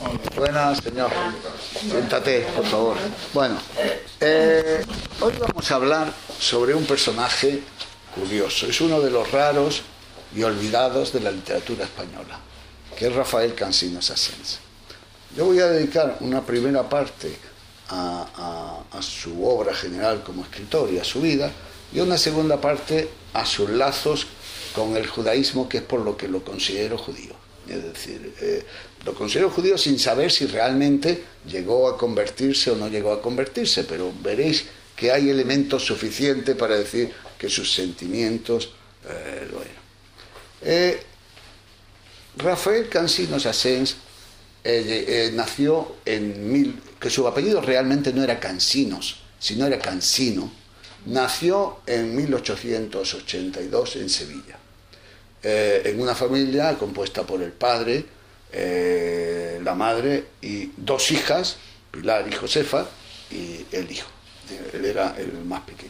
Buenas, señor. Siéntate, por favor. Bueno, hoy vamos a hablar sobre un personaje curioso. Es uno de los raros y olvidados de la literatura española, que es Rafael Cansinos Asens. Yo voy a dedicar una primera parte a su obra general como escritor y a su vida, y una segunda parte a sus lazos con el judaísmo, que es por lo que lo considero judío. Es decir, lo considero judío sin saber si realmente llegó a convertirse o no llegó a convertirse, pero veréis que hay elementos suficientes para decir que sus sentimientos lo eran. Rafael Cansinos Asens nació que su apellido realmente no era Cansinos, sino era Cansino. Nació en 1882 en Sevilla, en una familia compuesta por el padre, la madre y dos hijas, Pilar y Josefa, y el hijo. Él era el más pequeño.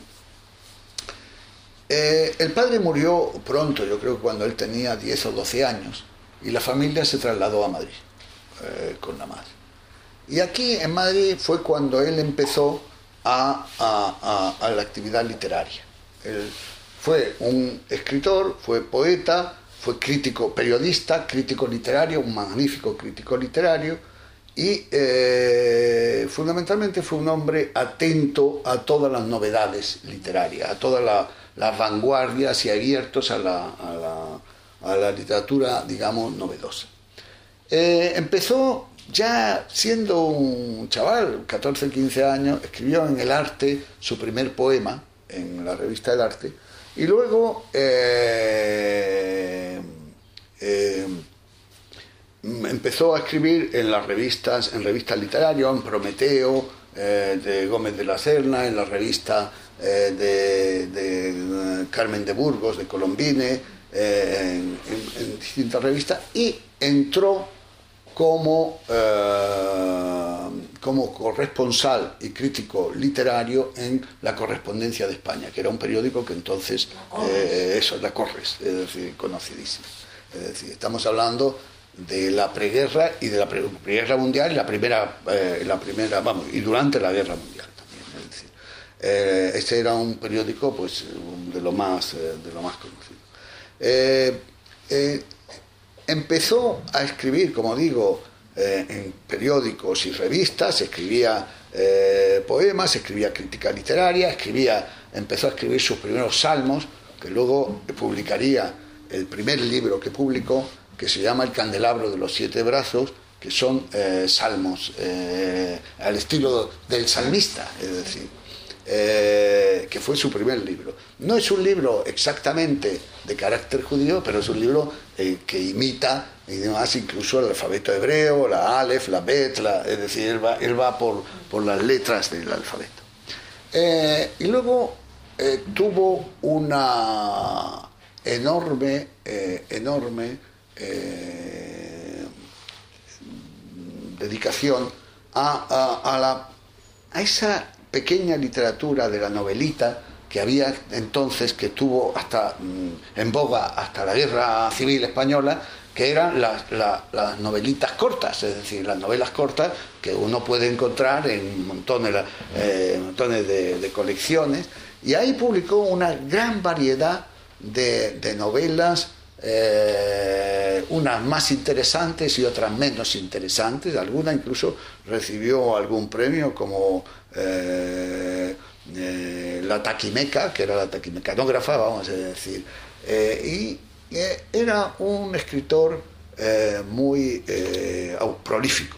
El padre murió pronto, yo creo que cuando él tenía 10 o 12 años, y la familia se trasladó a Madrid con la madre. Y aquí en Madrid fue cuando él empezó a la actividad literaria. Él fue un escritor, fue poeta, fue crítico, periodista, crítico literario, un magnífico crítico literario, y fundamentalmente fue un hombre atento a todas las novedades literarias, a todas las vanguardias y abiertos a la literatura, digamos, novedosa. Empezó ya siendo un chaval, 14, 15 años, escribió en El Arte su primer poema, en la revista El Arte, y luego empezó a escribir en revistas literarias, en Prometeo, de Gómez de la Serna, en la revista de Carmen de Burgos, de Colombine, en distintas revistas, y entró como corresponsal y crítico literario en La Correspondencia de España, que era un periódico que entonces, La Corres, es decir, conocidísimo. Es decir, estamos hablando de la preguerra y de la preguerra mundial y y durante la guerra mundial también. Es decir, este era un periódico, pues, de lo más conocido. Empezó a escribir, como digo, en periódicos y revistas, escribía poemas, escribía crítica literaria, empezó a escribir sus primeros salmos, que luego publicaría el primer libro que publicó, que se llama El Candelabro de los Siete Brazos, que son salmos al estilo del salmista, es decir, que fue su primer libro. No es un libro exactamente de carácter judío, pero es un libro que imita y demás incluso el alfabeto hebreo, la Aleph, la Bet, es decir, él va por las letras del alfabeto. Y luego tuvo una enorme dedicación a esa pequeña literatura de la novelita que había entonces, que estuvo en boga hasta la Guerra Civil Española, que eran las novelitas cortas, es decir, las novelas cortas que uno puede encontrar en montones de colecciones, y ahí publicó una gran variedad de novelas, unas más interesantes y otras menos interesantes. Alguna incluso recibió algún premio, como la taquimeca, que era la taquimecanógrafa, vamos a decir, y era un escritor muy prolífico.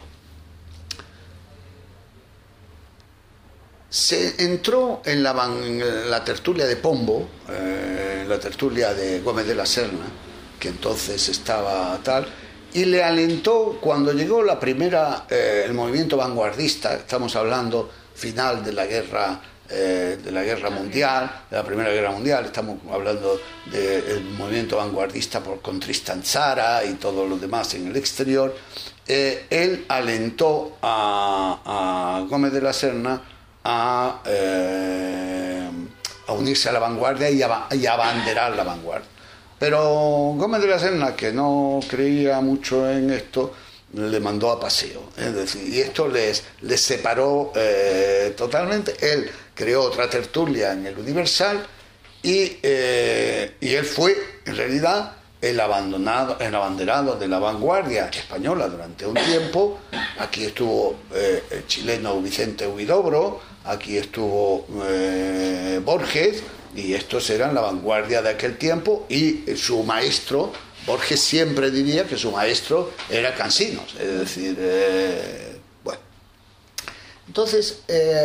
Se entró en la tertulia de Pombo, en la tertulia de Gómez de la Serna, que entonces estaba tal, y le alentó cuando llegó el movimiento vanguardista. Estamos hablando final de la guerra mundial, de la Primera Guerra Mundial. Estamos hablando del movimiento vanguardista con Tristan Tzara y todo lo demás en el exterior. Él alentó a Gómez de la Serna a unirse a la vanguardia y a abanderar la vanguardia. Pero Gómez de la Serna, que no creía mucho en esto, le mandó a paseo. Es decir, y esto les separó totalmente. Él creó otra tertulia en el Universal y él fue, en realidad, el abanderado de la vanguardia española durante un tiempo. Aquí estuvo el chileno Vicente Huidobro, aquí estuvo Borges, y estos eran la vanguardia de aquel tiempo, y su maestro, Borges siempre diría que su maestro era Cansinos, es decir, bueno. Entonces,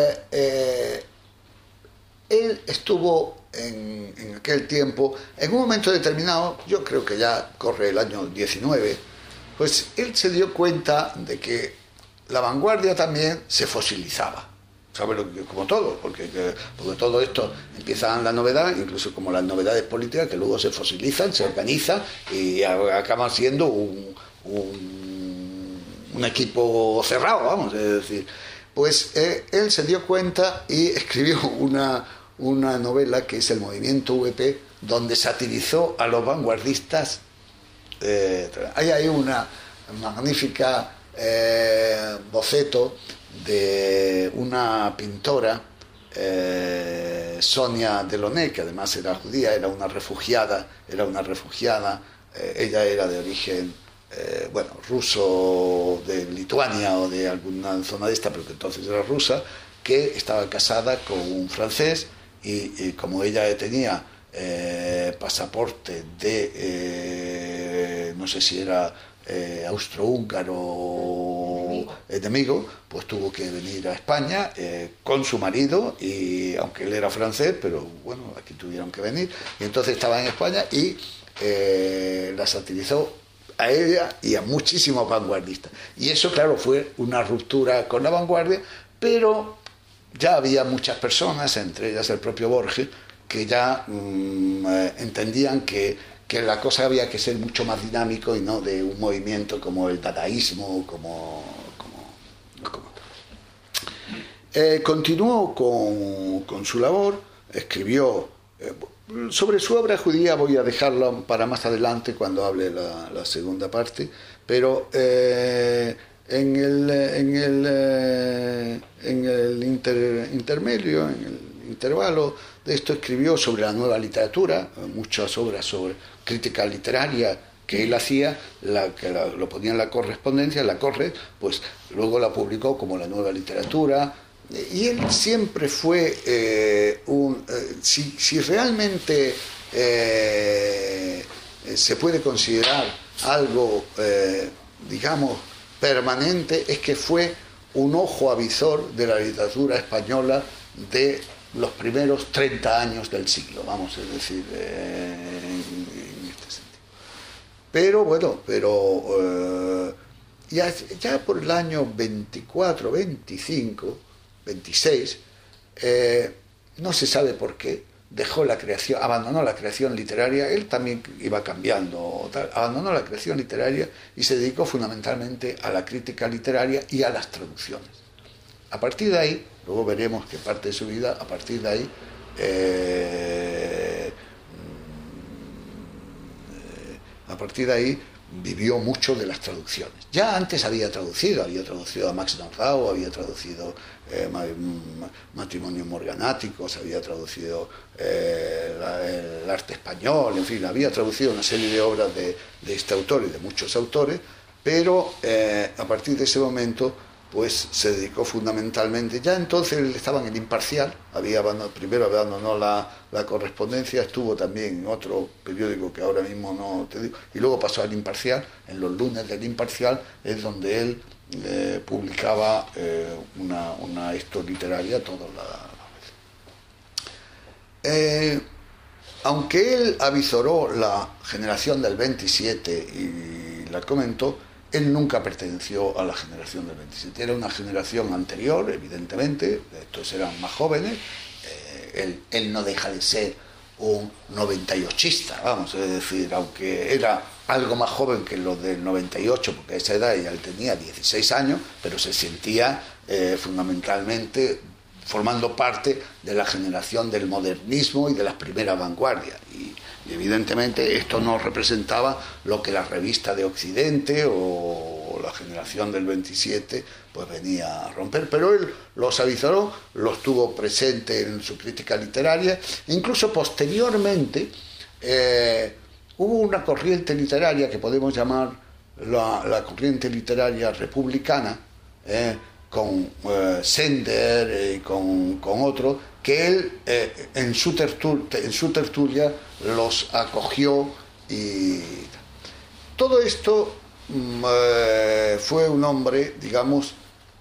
él estuvo en aquel tiempo, en un momento determinado, yo creo que ya corre el año 19, pues él se dio cuenta de que la vanguardia también se fosilizaba. ¿Sabes? Como todo, porque todo esto empieza en la novedad, incluso como las novedades políticas, que luego se fosilizan, se organizan y acaban siendo un equipo cerrado, vamos, es decir. Pues él se dio cuenta y escribió una novela que es El Movimiento VP, donde satirizó a los vanguardistas. Hay ahí una magnífica boceto de una pintora, Sonia Delaunay, que además era judía, era una refugiada, ella era de origen ruso, de Lituania o de alguna zona de esta, pero que entonces era rusa, que estaba casada con un francés, y como ella tenía pasaporte de no sé si era austrohúngaro enemigo, pues tuvo que venir a España con su marido, y aunque él era francés, pero bueno, aquí tuvieron que venir, y entonces estaba en España y la satirizó a ella y a muchísimos vanguardistas, y eso, claro, fue una ruptura con la vanguardia, pero ya había muchas personas, entre ellas el propio Borges, que ya entendían que la cosa había que ser mucho más dinámico y no de un movimiento como el dadaísmo, continuó con su labor, escribió sobre su obra judía. Voy a dejarla para más adelante cuando hable la segunda parte, pero en el intermedio, en el intervalo de esto, escribió sobre la nueva literatura, muchas obras sobre crítica literaria que él hacía, lo ponía en la correspondencia, en la Corre, pues luego la publicó como La Nueva Literatura, y él siempre fue si realmente se puede considerar algo, digamos, permanente, es que fue un ojo avizor de la literatura española de los primeros 30 años del siglo, vamos a decir, en este sentido. Pero bueno, ya por el año 24, 25, 26, no se sabe por qué, abandonó la creación literaria. Él también iba cambiando, abandonó la creación literaria y se dedicó fundamentalmente a la crítica literaria y a las traducciones. A partir de ahí, luego veremos que parte de su vida, a partir de ahí, vivió mucho de las traducciones. Ya antes había traducido a Max Nordau, había traducido Matrimonios Morganáticos, había traducido el arte español, en fin, había traducido una serie de obras de este autor y de muchos autores, pero a partir de ese momento pues se dedicó fundamentalmente, ya entonces él estaba en el Imparcial, primero abandonó la correspondencia, estuvo también en otro periódico que ahora mismo no te digo, y luego pasó al Imparcial. En los lunes del Imparcial es donde él publicaba una historia literaria todas las veces. Aunque él avizoró la generación del 27 y la comentó, él nunca perteneció a la generación del 27, era una generación anterior, evidentemente, estos eran más jóvenes. Él no deja de ser un 98ista, vamos, es decir, aunque era algo más joven que los del 98, porque a esa edad ya él tenía 16 años, pero se sentía fundamentalmente formando parte de la generación del modernismo y de las primeras vanguardias. Y evidentemente esto no representaba lo que la revista de Occidente o o la generación del 27 pues venía a romper, pero él los avizoró, los tuvo presente en su crítica literaria, e incluso posteriormente hubo una corriente literaria que podemos llamar la corriente literaria republicana, con Sender y con otro, que él en su tertulia los acogió, y todo esto fue un hombre, digamos,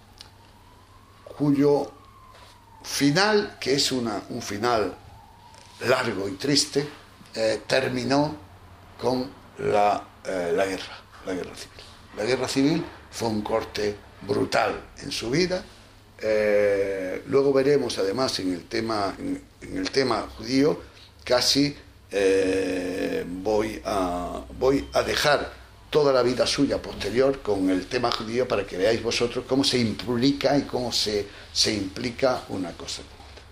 cuyo final, que es un final largo y triste, terminó con la guerra civil. La guerra civil fue un corte brutal en su vida. Luego veremos, además, en el tema judío, casi voy a dejar toda la vida suya posterior con el tema judío para que veáis vosotros cómo se implica y cómo se implica una cosa con otra.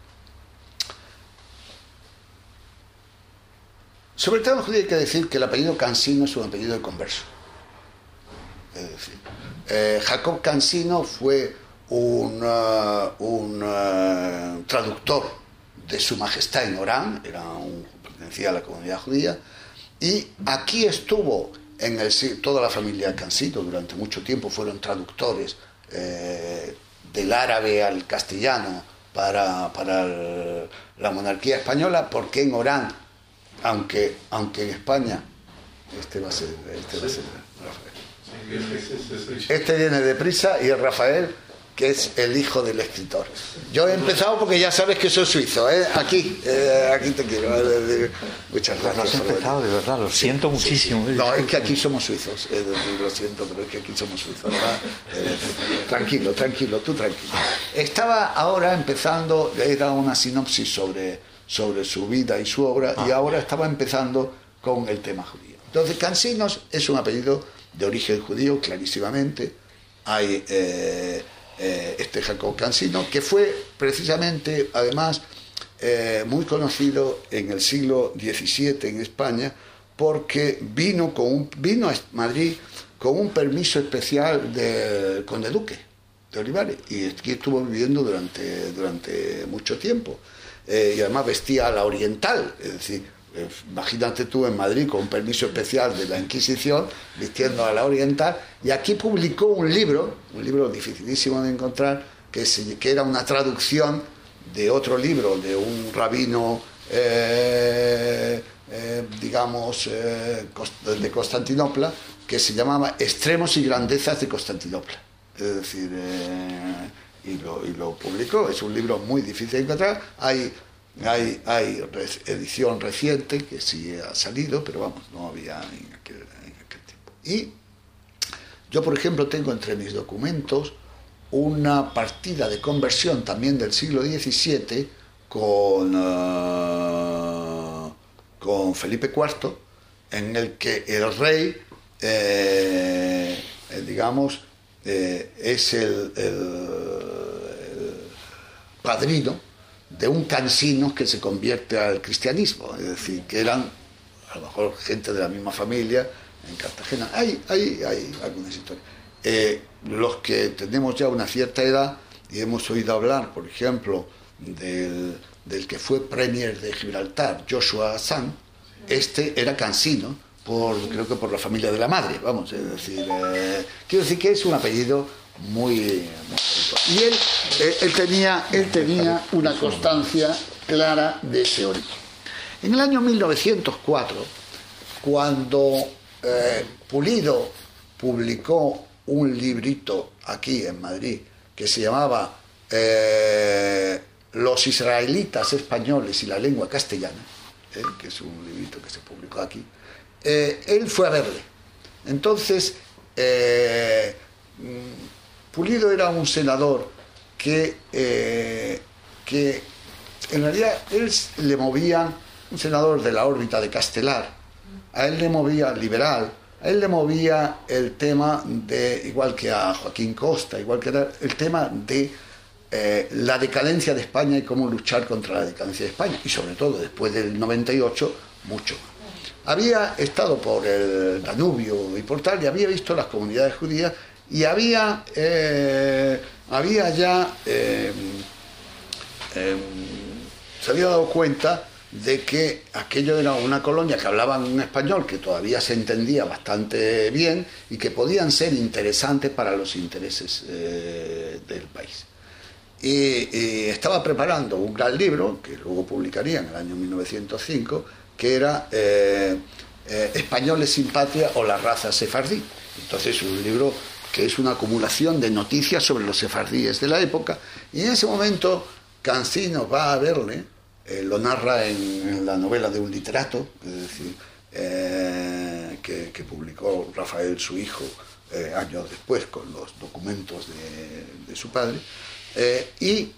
Sobre el tema judío hay que decir que el apellido Cansino es un apellido de converso. Es decir, Jacob Cansino fue un traductor de Su Majestad en Orán, pertenecía a la comunidad judía, y aquí estuvo toda la familia Cansino durante mucho tiempo, fueron traductores del árabe al castellano para la monarquía española, porque en Orán, aunque en España, este va a ser Rafael. Este viene deprisa y es Rafael, que es el hijo del escritor. Yo he empezado porque ya sabes que soy suizo, ¿eh? Aquí te quiero. Muchas gracias. Lo has empezado, de verdad, lo siento muchísimo. No, es que aquí somos suizos, lo siento, pero es que aquí somos suizos, ¿verdad? Tranquilo, tú tranquilo. Estaba ahora empezando, era una sinopsis sobre su vida y su obra, y ahora estaba empezando con el tema judío. Entonces, Cansinos es un apellido de origen judío, clarísimamente. Hay este Jacob Cansino, que fue precisamente, además, muy conocido en el siglo XVII en España, porque vino a Madrid con un permiso especial del conde duque de Olivares, y aquí estuvo viviendo durante mucho tiempo, y además vestía a la oriental, es decir, imagínate tú en Madrid con un permiso especial de la Inquisición, vistiendo a la oriental, y aquí publicó un libro dificilísimo de encontrar, que era una traducción de otro libro de un rabino, de Constantinopla, que se llamaba Extremos y Grandezas de Constantinopla. Es decir, y lo publicó. Es un libro muy difícil de encontrar. Hay edición reciente que sí ha salido, pero vamos, no había en aquel tiempo. Y yo, por ejemplo, tengo entre mis documentos una partida de conversión también del siglo XVII con Felipe IV, en el que el rey, es el padrino de un cansino que se convierte al cristianismo, es decir, que eran a lo mejor gente de la misma familia en Cartagena. Hay algunas historias. Los que tenemos ya una cierta edad y hemos oído hablar, por ejemplo, del que fue premier de Gibraltar, Joshua Hassan, este era cansino, creo que por la familia de la madre, vamos, es decir, quiero decir que es un apellido muy bonito. Y él tenía una constancia clara de ese origen. En el año 1904, cuando Pulido publicó un librito aquí en Madrid que se llamaba Los israelitas españoles y la lengua castellana, que es un librito que se publicó aquí, él fue a verle. Entonces, Pulido era un senador que en realidad él le movía, un senador de la órbita de Castelar, a él le movía liberal, a él le movía el tema de, igual que a Joaquín Costa, igual que era el tema de la decadencia de España y cómo luchar contra la decadencia de España, y sobre todo después del 98, mucho más. Había estado por el Danubio y por tal, y había visto las comunidades judías Y había ya se había dado cuenta de que aquello era una colonia que hablaban un español que todavía se entendía bastante bien y que podían ser interesantes para los intereses del país. Y estaba preparando un gran libro que luego publicaría en el año 1905, que era Españoles sin patria o la raza sefardí. Entonces, un libro que es una acumulación de noticias sobre los sefardíes de la época, y en ese momento Cansino va a verle, lo narra en la novela de un literato, es decir, que publicó Rafael, su hijo, años después, con los documentos de su padre, y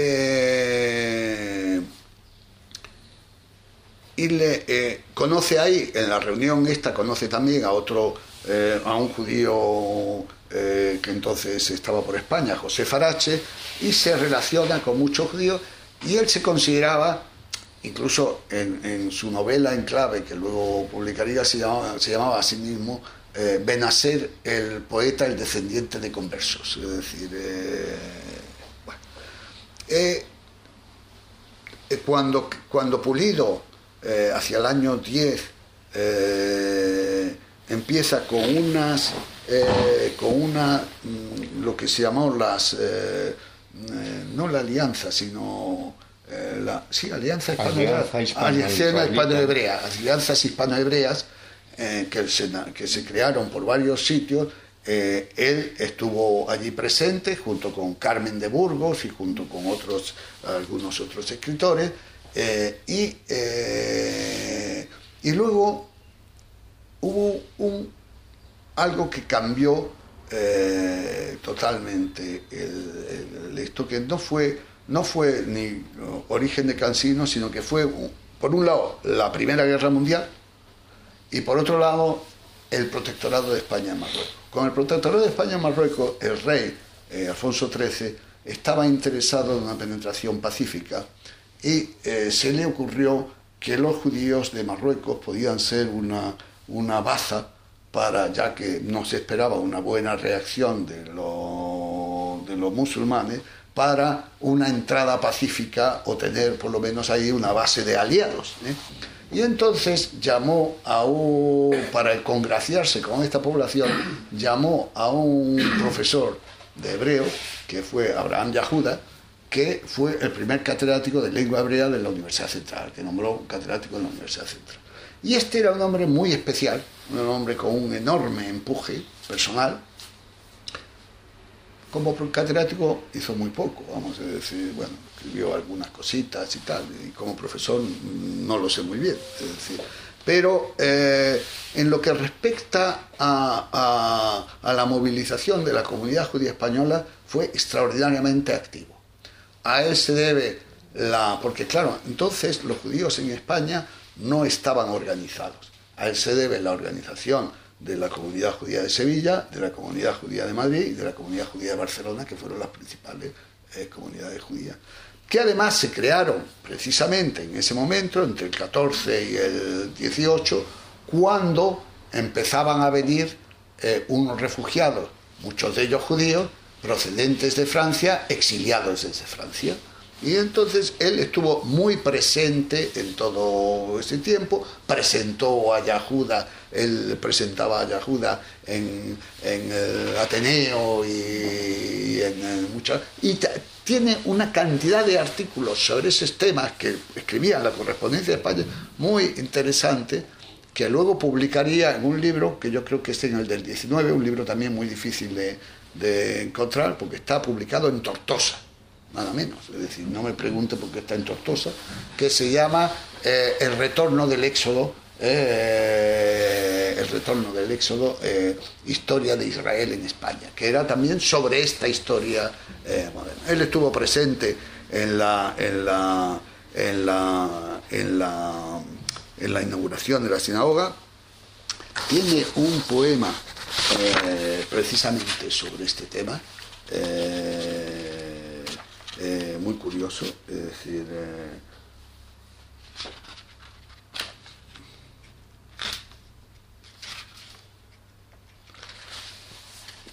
le conoce ahí, en la reunión esta, conoce también a un judío que entonces estaba por España, José Farache, y se relaciona con muchos judíos, y él se consideraba, incluso en su novela en clave, que luego publicaría, se llamaba a sí mismo Benasser, el poeta, el descendiente de conversos. Es decir, cuando Pulido, hacia el año 10, empieza con lo que se llamó no la alianza, sino alianza hispano-hebrea, alianzas hispano-hebreas que se crearon por varios sitios. Él estuvo allí presente junto con Carmen de Burgos y junto con algunos otros escritores, y luego hubo algo que cambió totalmente esto, que no fue ni origen de Cansino, sino que fue, por un lado, la Primera Guerra Mundial, y por otro lado, el protectorado de España en Marruecos. Con el protectorado de España en Marruecos, el rey Alfonso XIII estaba interesado en una penetración pacífica, y se le ocurrió que los judíos de Marruecos podían ser una baza ya que no se esperaba una buena reacción de los musulmanes, para una entrada pacífica o tener por lo menos ahí una base de aliados. Y entonces para congraciarse con esta población, llamó a un profesor de hebreo, que fue Abraham Yahuda, que fue el primer catedrático de lengua hebrea de la Universidad Central, que nombró catedrático en la Universidad Central. Y este era un hombre muy especial, un hombre con un enorme empuje personal. Como catedrático hizo muy poco, vamos a decir, bueno, escribió algunas cositas y tal, y como profesor no lo sé muy bien, es decir, pero en lo que respecta a la movilización de la comunidad judía española, fue extraordinariamente activo. A él se debe porque claro, entonces los judíos en España no estaban organizados. A él se debe la organización de la comunidad judía de Sevilla, de la comunidad judía de Madrid y de la comunidad judía de Barcelona, que fueron las principales comunidades judías, que además se crearon precisamente en ese momento, entre el 14 y el 18, cuando empezaban a venir unos refugiados, muchos de ellos judíos, procedentes de Francia, exiliados desde Francia. Y entonces él estuvo muy presente en todo ese tiempo, presentó a Yahuda, él presentaba a Yahuda en el Ateneo y en muchas... Y tiene una cantidad de artículos sobre esos temas que escribía en la Correspondencia de España, muy interesante, que luego publicaría en un libro, que yo creo que es en el del 19, un libro también muy difícil de encontrar, porque está publicado en Tortosa, nada menos, es decir, no me pregunte por qué está en Tortosa, que se llama El retorno del Éxodo, historia de Israel en España, que era también sobre esta historia moderna. Él estuvo presente en la inauguración de la sinagoga. Tiene un poema precisamente sobre este tema, muy curioso, es decir,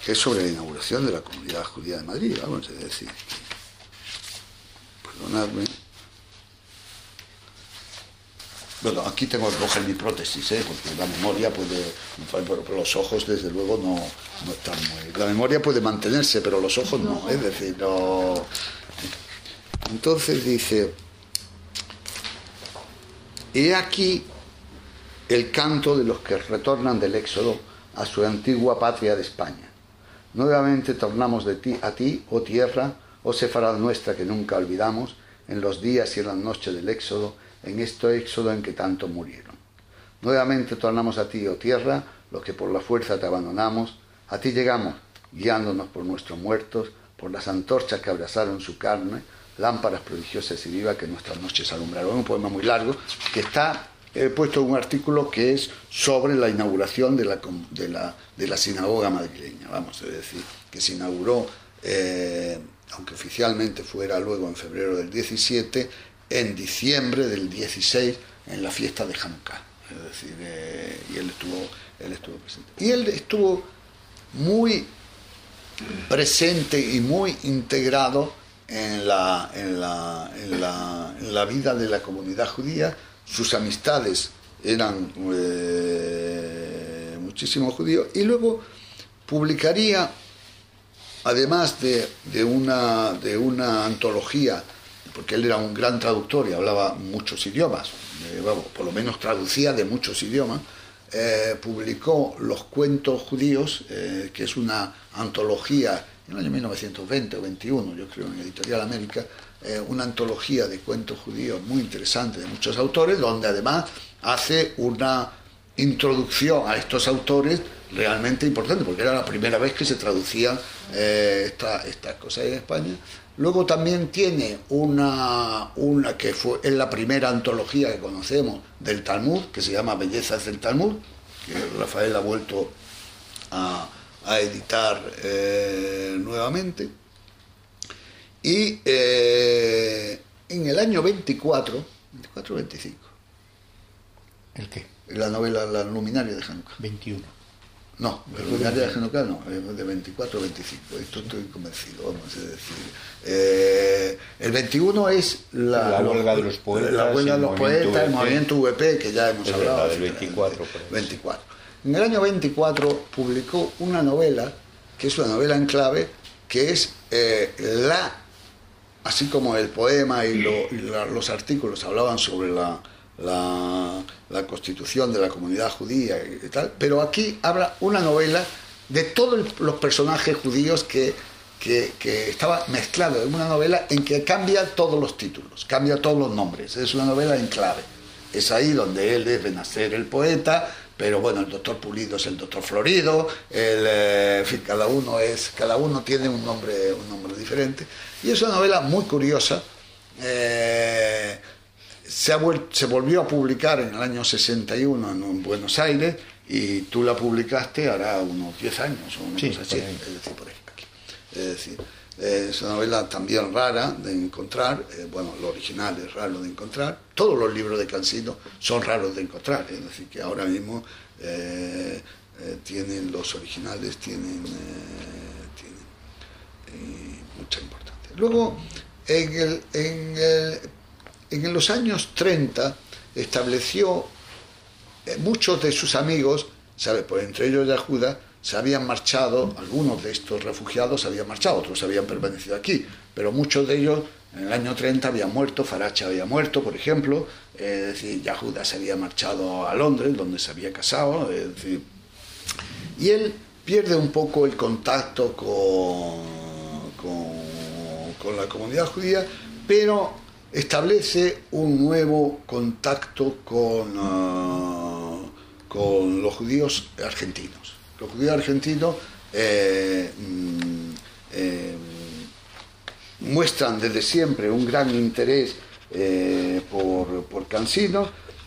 que es sobre la inauguración de la Comunidad Judía de Madrid, vamos a decir. Perdonadme. Bueno, aquí tengo que coger mi prótesis, porque la memoria puede... Pero los ojos, desde luego, no están muy... La memoria puede mantenerse, pero los ojos no, es decir, no... Entonces dice... He aquí el canto de los que retornan del Éxodo a su antigua patria de España. Nuevamente tornamos a ti, oh tierra, oh Sefarad nuestra que nunca olvidamos, en los días y en las noches del Éxodo, en este Éxodo en que tanto murieron. Nuevamente tornamos a ti, oh tierra, los que por la fuerza te abandonamos, a ti llegamos, guiándonos por nuestros muertos, por las antorchas que abrasaron su carne, lámparas prodigiosas y vivas que nuestras noches alumbraron. Un poema muy largo que está... He puesto un artículo que es sobre la inauguración de la sinagoga madrileña, vamos a decir, que se inauguró, aunque oficialmente fuera luego en febrero del 17, en diciembre del 16, en la fiesta de Hanukkah. Es decir, y él estuvo presente. Y él estuvo muy presente y muy integrado en la vida de la comunidad judía. Sus amistades eran muchísimos judíos, y luego publicaría, además de una antología, porque él era un gran traductor y hablaba muchos idiomas, por lo menos traducía de muchos idiomas, publicó Los Cuentos Judíos, que es una antología en el año 1920 o 21, yo creo, en Editorial América, una antología de cuentos judíos muy interesante de muchos autores, donde además hace una introducción a estos autores realmente importante, porque era la primera vez que se traducían estas cosas en España. Luego también tiene una que es la primera antología que conocemos del Talmud, que se llama Bellezas del Talmud, que Rafael ha vuelto a editar nuevamente. Y en el año 24 o 25. ¿El qué? La novela La Luminaria de Hanukkah. 21. No, La Luminaria de Hanukkah no, de 24 o 25. Esto estoy convencido, vamos a decir. El 21 es la huelga de los poetas. La huelga de los poetas, el movimiento VP, que ya hemos hablado. Del 24. 24. En el año 24 publicó una novela, que es una novela en clave, que es así como el poema y los artículos hablaban sobre la constitución de la comunidad judía y tal, pero aquí habla una novela de todos los personajes judíos que estaba mezclado en una novela en que cambia todos los títulos, cambia todos los nombres. Es una novela en clave. Es ahí donde él debe nacer el poeta, pero bueno, el doctor Pulido es el doctor Florido, en fin, cada uno tiene un nombre diferente. Y es una novela muy curiosa. Se volvió a publicar en el año 61 en Buenos Aires, y tú la publicaste hará unos 10 años o una cosa así, es decir, por ahí, aquí. Es decir, es una novela también rara de encontrar, bueno, lo original es raro de encontrar, todos los libros de Cansino son raros de encontrar, es decir, que ahora mismo los originales tienen mucha importancia. Luego, en los años 30 estableció muchos de sus amigos, ¿sabe? Por entre ellos Yahuda, se habían marchado, algunos de estos refugiados habían marchado, otros habían permanecido aquí, pero muchos de ellos en el año 30 habían muerto. Faracha había muerto, por ejemplo, es decir, Yahuda se había marchado a Londres, donde se había casado, es decir, y él pierde un poco el contacto con la comunidad judía, pero establece un nuevo contacto con los judíos argentinos. Los judíos argentinos muestran desde siempre un gran interés por Cansino.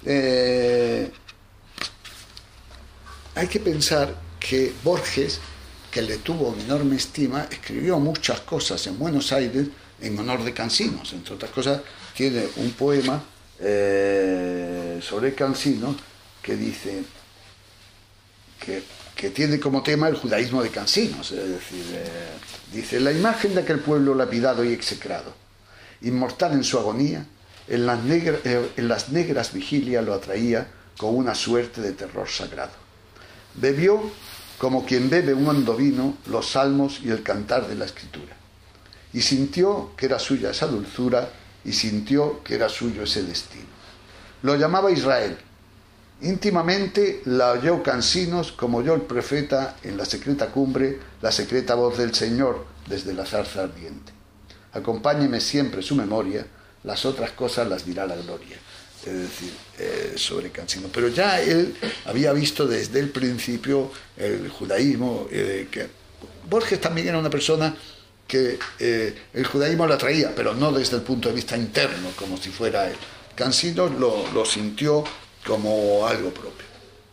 Hay que pensar que Borges, que le tuvo una enorme estima, escribió muchas cosas en Buenos Aires en honor de Cansinos. Entre otras cosas, tiene un poema sobre Cansinos que dice que que tiene como tema el judaísmo de Cansinos. Es decir, dice: la imagen de aquel pueblo lapidado y execrado, inmortal en su agonía, en las negras vigilias lo atraía con una suerte de terror sagrado. Bebió, como quien bebe un hondo vino, los salmos y el cantar de la escritura, y sintió que era suya esa dulzura, y sintió que era suyo ese destino. Lo llamaba Israel. Íntimamente la oyó Cansinos, como oyó el profeta en la secreta cumbre, la secreta voz del Señor desde la zarza ardiente. Acompáñeme siempre su memoria, las otras cosas las dirá la gloria. Es decir, sobre Cansinos. Pero ya él había visto desde el principio el judaísmo, que Borges también era una persona que el judaísmo lo atraía, pero no desde el punto de vista interno, como si fuera él. Cansinos lo sintió como algo propio.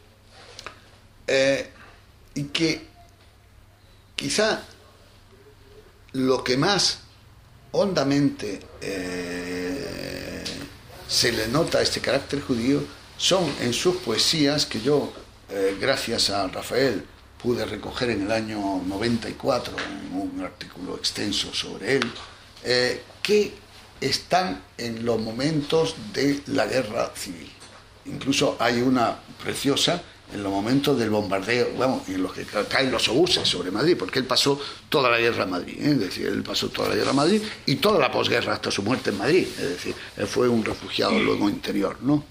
Y que quizá lo que más hondamente se le nota este carácter judío son en sus poesías, que yo, gracias a Rafael, pude recoger en el año 94 en un artículo extenso sobre él, que están en los momentos de la guerra civil. Incluso hay una preciosa en los momentos del bombardeo, bueno, en los que caen los obuses sobre Madrid, porque él pasó toda la guerra en Madrid, es decir, él pasó toda la guerra en Madrid y toda la posguerra hasta su muerte en Madrid, es decir, él fue un refugiado luego interior, ¿no?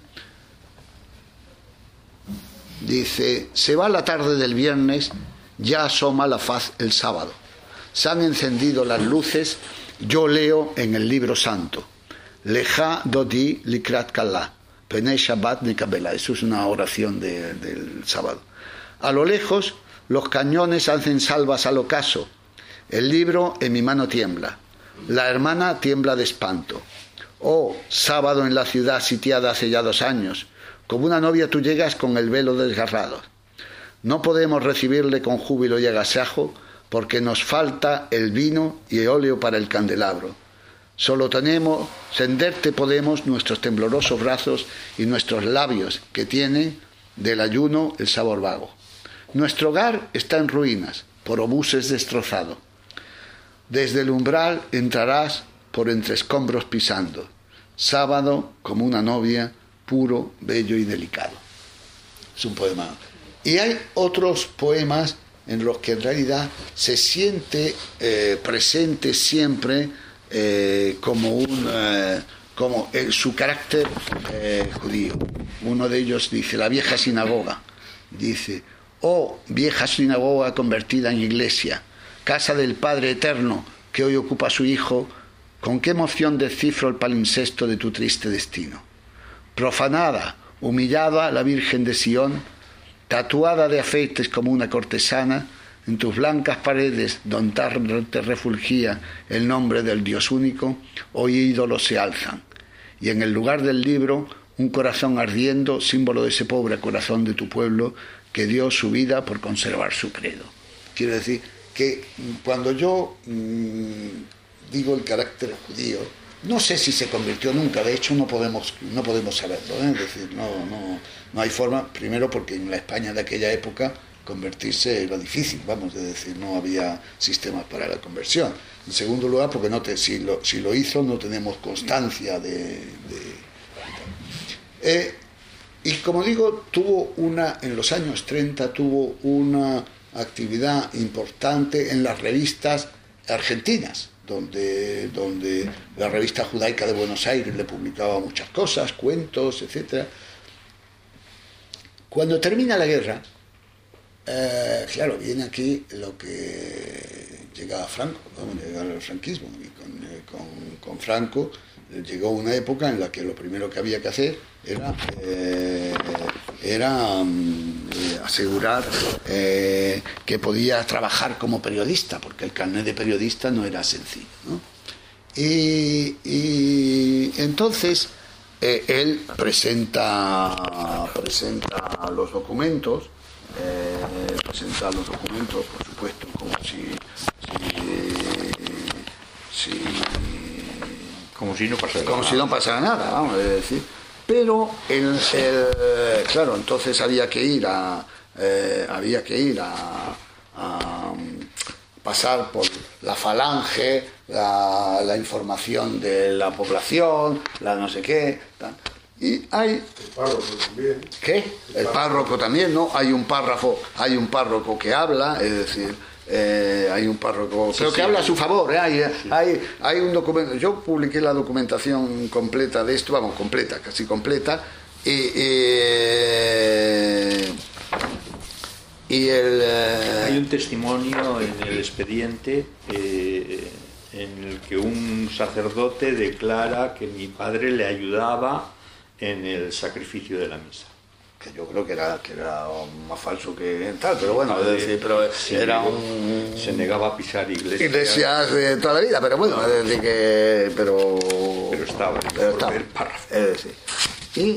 Dice: se va la tarde del viernes, ya asoma la faz el sábado, se han encendido las luces, yo leo en el libro santo, Leja dodi likrat kala, Penei Shabbat Nikabela. Eso es una oración del sábado. A lo lejos, los cañones hacen salvas al ocaso. El libro en mi mano tiembla. La hermana tiembla de espanto. Oh, sábado en la ciudad sitiada hace ya 2 años. Como una novia tú llegas con el velo desgarrado. No podemos recibirle con júbilo y agasajo, porque nos falta el vino y el óleo para el candelabro. Solo tenemos, tenderte podemos nuestros temblorosos brazos y nuestros labios, que tienen del ayuno el sabor vago. Nuestro hogar está en ruinas, por obuses destrozado. Desde el umbral entrarás por entre escombros pisando. Sábado como una novia, puro, bello y delicado. Es un poema. Y hay otros poemas en los que en realidad se siente presente siempre como su carácter judío. Uno de ellos dice: la vieja sinagoga. Dice: oh vieja sinagoga convertida en iglesia, casa del Padre Eterno que hoy ocupa a su Hijo, con qué emoción descifro el palimpsesto de tu triste destino. Profanada, humillada la Virgen de Sión, tatuada de afeites como una cortesana, en tus blancas paredes, donde te refulgía el nombre del Dios único, hoy ídolos se alzan. Y en el lugar del libro, un corazón ardiendo, símbolo de ese pobre corazón de tu pueblo que dio su vida por conservar su credo. Quiero decir que cuando yo digo el carácter judío, no sé si se convirtió nunca, de hecho no podemos saberlo, es decir, no hay forma, primero porque en la España de aquella época convertirse era difícil, vamos, es decir, no había sistemas para la conversión. En segundo lugar, porque si lo hizo no tenemos constancia y como digo, en los años 30 tuvo una actividad importante en las revistas argentinas, donde la revista judaica de Buenos Aires le publicaba muchas cosas, cuentos, etc. Cuando termina la guerra, claro, viene aquí lo que llega a Franco, llega al franquismo, y con Franco llegó una época en la que lo primero que había que hacer era asegurar que podía trabajar como periodista, porque el carnet de periodista no era sencillo, ¿no? Y entonces él presenta los documentos, por supuesto, como si no pasara nada, vamos a decir. Pero claro, entonces había que ir a había que ir pasar por la falange, la información de la población, la no sé qué, tal. Y hay... El párroco también. ¿Qué? El párroco también, ¿no? Hay un párroco que habla, es decir, hay un párroco, pero que habla a su favor, ¿eh? Hay un documento, yo publiqué la documentación completa de esto, vamos, completa, casi completa, Hay un testimonio en el expediente en el que un sacerdote declara que mi padre le ayudaba en el sacrificio de la misa. Que yo creo que era más falso que tal, pero bueno, es decir, pero Sí, era se negaba a pisar iglesias de toda la vida, pero bueno, es decir que pero estaba el párrafo, es decir, y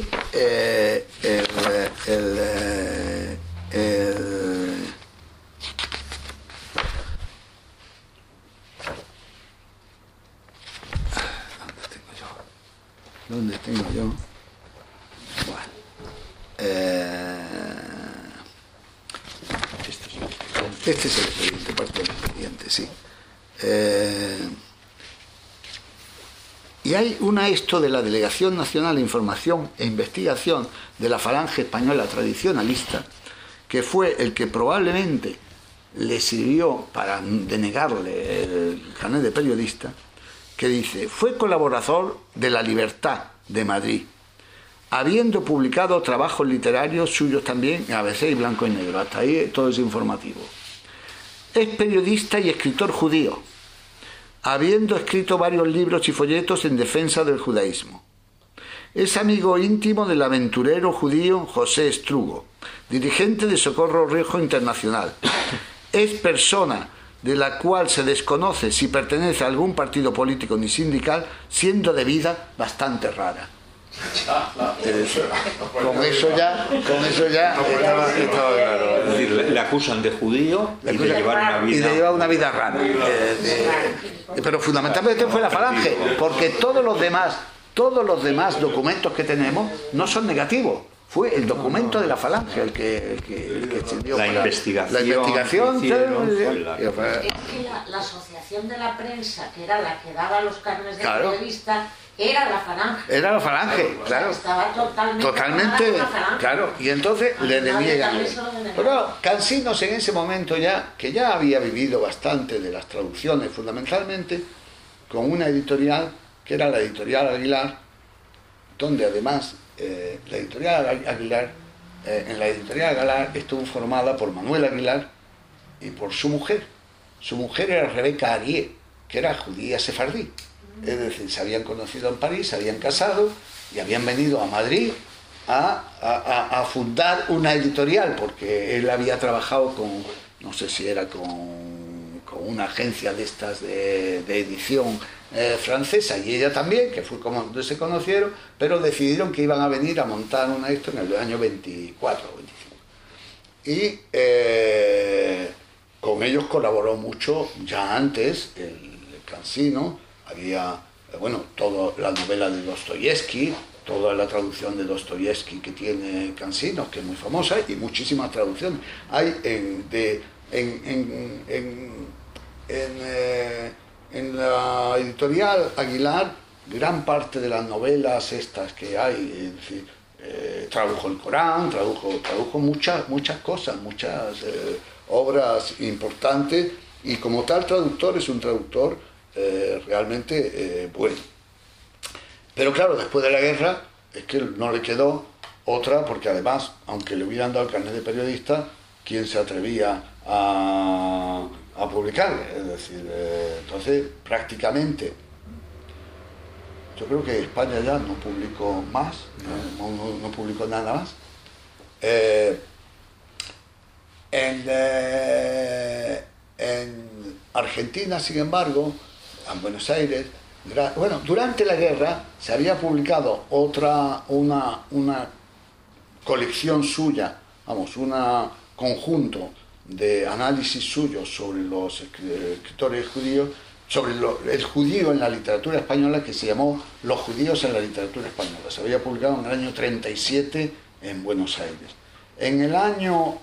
¿dónde tengo yo? Bueno, este es el expediente, parte del expediente, sí. Y hay esto de la Delegación Nacional de Información e Investigación de la Falange Española Tradicionalista, que fue el que probablemente le sirvió para denegarle el carnet de periodista, que dice: fue colaborador de La Libertad de Madrid, habiendo publicado trabajos literarios suyos también en ABC y Blanco y Negro. Hasta ahí todo es informativo. Es periodista y escritor judío, habiendo escrito varios libros y folletos en defensa del judaísmo. Es amigo íntimo del aventurero judío José Estrugo, dirigente de Socorro Rojo Internacional. Es persona de la cual se desconoce si pertenece a algún partido político ni sindical, siendo de vida bastante rara. Con eso ya estaba claro. Es decir, le acusan de judío y de llevar una vida rara. Pero fundamentalmente fue la Falange, porque todos los demás documentos que tenemos no son negativos. Fue el documento de la Falange el que sirvió la para investigación. La investigación Es que la asociación de la prensa, que era la que daba los carnes de periodista, era la Falange. Era la Falange, claro. Estaba totalmente la Falange. Claro. Y entonces le deniegan. Pero Cansinos en ese momento que ya había vivido bastante de las traducciones, fundamentalmente con una editorial que era la editorial Aguilar, donde además la editorial Aguilar, en la editorial Aguilar estuvo formada por Manuel Aguilar y por su mujer. Su mujer era Rebeca Arié, que era judía sefardí. Es decir, se habían conocido en París, se habían casado y habían venido a Madrid a fundar una editorial, porque él había trabajado con, no sé si era con una agencia de estas de edición francesa, y ella también, que fue como donde se conocieron, pero decidieron que iban a venir a montar esto en el año 24 o 25. Y con ellos colaboró mucho ya antes el Cansino. Había, toda la novela de Dostoyevsky, toda la traducción de Dostoyevsky que tiene Cansinos, que es muy famosa, y muchísimas traducciones. Hay en la editorial Aguilar, gran parte de las novelas estas que hay, es decir, tradujo el Corán, tradujo muchas cosas, muchas obras importantes, y como tal traductor es un traductor realmente bueno. Pero claro, después de la guerra es que no le quedó otra, porque además, aunque le hubieran dado el carnet de periodista, ¿quién se atrevía a publicarle? Es decir, entonces prácticamente yo creo que España ya no publicó más, no publicó nada más. En Argentina, sin embargo, en Buenos Aires, durante la guerra se había publicado una colección suya, un conjunto de análisis suyos sobre los escritores judíos, sobre el judío en la literatura española, que se llamó Los judíos en la literatura española. Se había publicado en el año 37 en Buenos Aires. En el año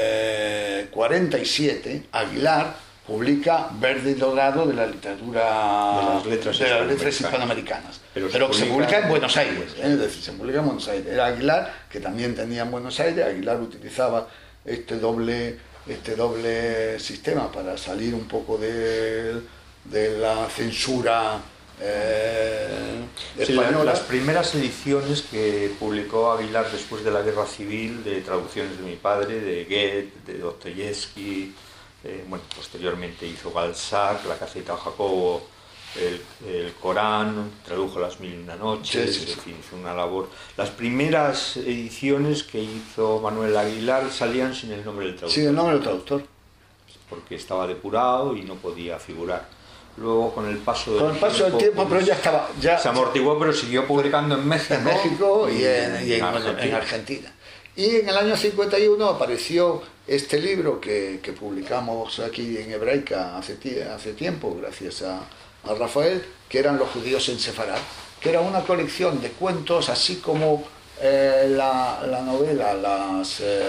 47, Aguilar publica Verde y Dorado de la literatura de las letras hispanoamericanas, pero que se publica en Buenos Aires, es decir, se publica en Buenos Aires. Era Aguilar, que también tenía en Buenos Aires. Aguilar utilizaba este doble sistema para salir un poco de la censura española. Las primeras ediciones que publicó Aguilar después de la Guerra Civil, de traducciones de mi padre, de Goethe, de Dostoyevsky, posteriormente hizo Balzac, La Caseta de Jacobo, el Corán, tradujo Las Mil y una Noches, sí. En fin, hizo una labor. Las primeras ediciones que hizo Manuel Aguilar salían sin el nombre del traductor. Sin el nombre del traductor. Porque estaba depurado y no podía figurar. Luego, con el paso del tiempo, pero ya estaba... se amortiguó, pero siguió publicando en México. En México y en Argentina. Y en el año 51 apareció este libro que publicamos aquí en Hebraica hace tiempo, gracias a Rafael, que eran Los judíos en Sefarad, que era una colección de cuentos, así como la novela,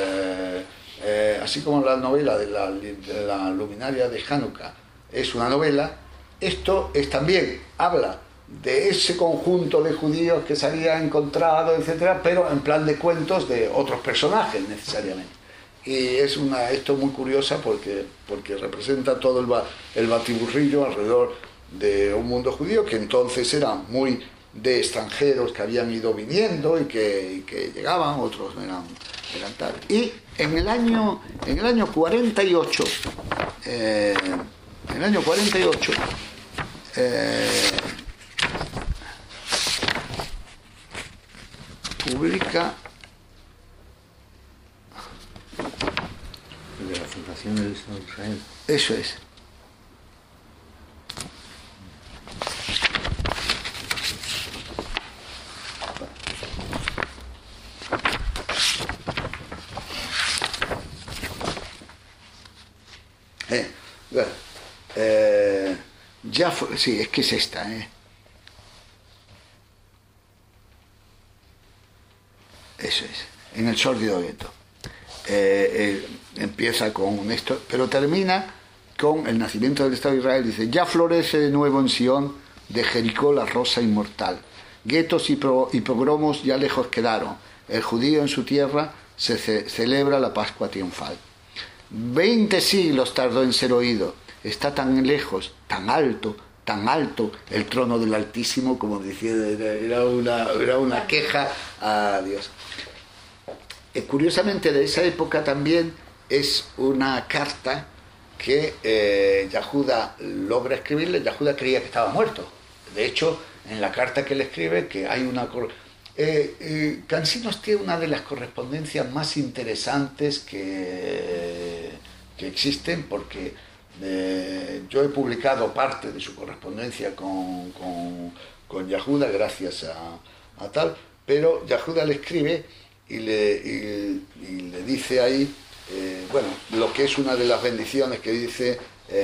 así como la novela de la luminaria de Hanukkah es una novela. Esto también habla de ese conjunto de judíos que se había encontrado, etcétera, pero en plan de cuentos de otros personajes necesariamente. Y es esto muy curiosa porque representa todo el batiburrillo alrededor de un mundo judío que entonces era muy de extranjeros que habían ido viniendo y que llegaban, otros eran tal. Y en el año 48, publica de la fundación del Estado de Israel. Eso es. Sí, es que es esta, Eso es, en el sórdido gueto. Empieza con esto, pero termina con el nacimiento del Estado de Israel. Dice: ya florece de nuevo en Sion, de Jericó la rosa inmortal. Guetos y pogromos ya lejos quedaron. El judío en su tierra se celebra la Pascua triunfal. 20 siglos tardó en ser oído. Está tan lejos, tan alto el trono del Altísimo, como decía, era una queja a Dios. Curiosamente, de esa época también es una carta que Yahuda logra escribirle. Yahuda creía que estaba muerto. De hecho, en la carta que le escribe, que hay una... Cansinos tiene una de las correspondencias más interesantes que existen, porque yo he publicado parte de su correspondencia con Yahuda gracias a tal, pero Yahuda le escribe y le dice ahí, lo que es una de las bendiciones que dice: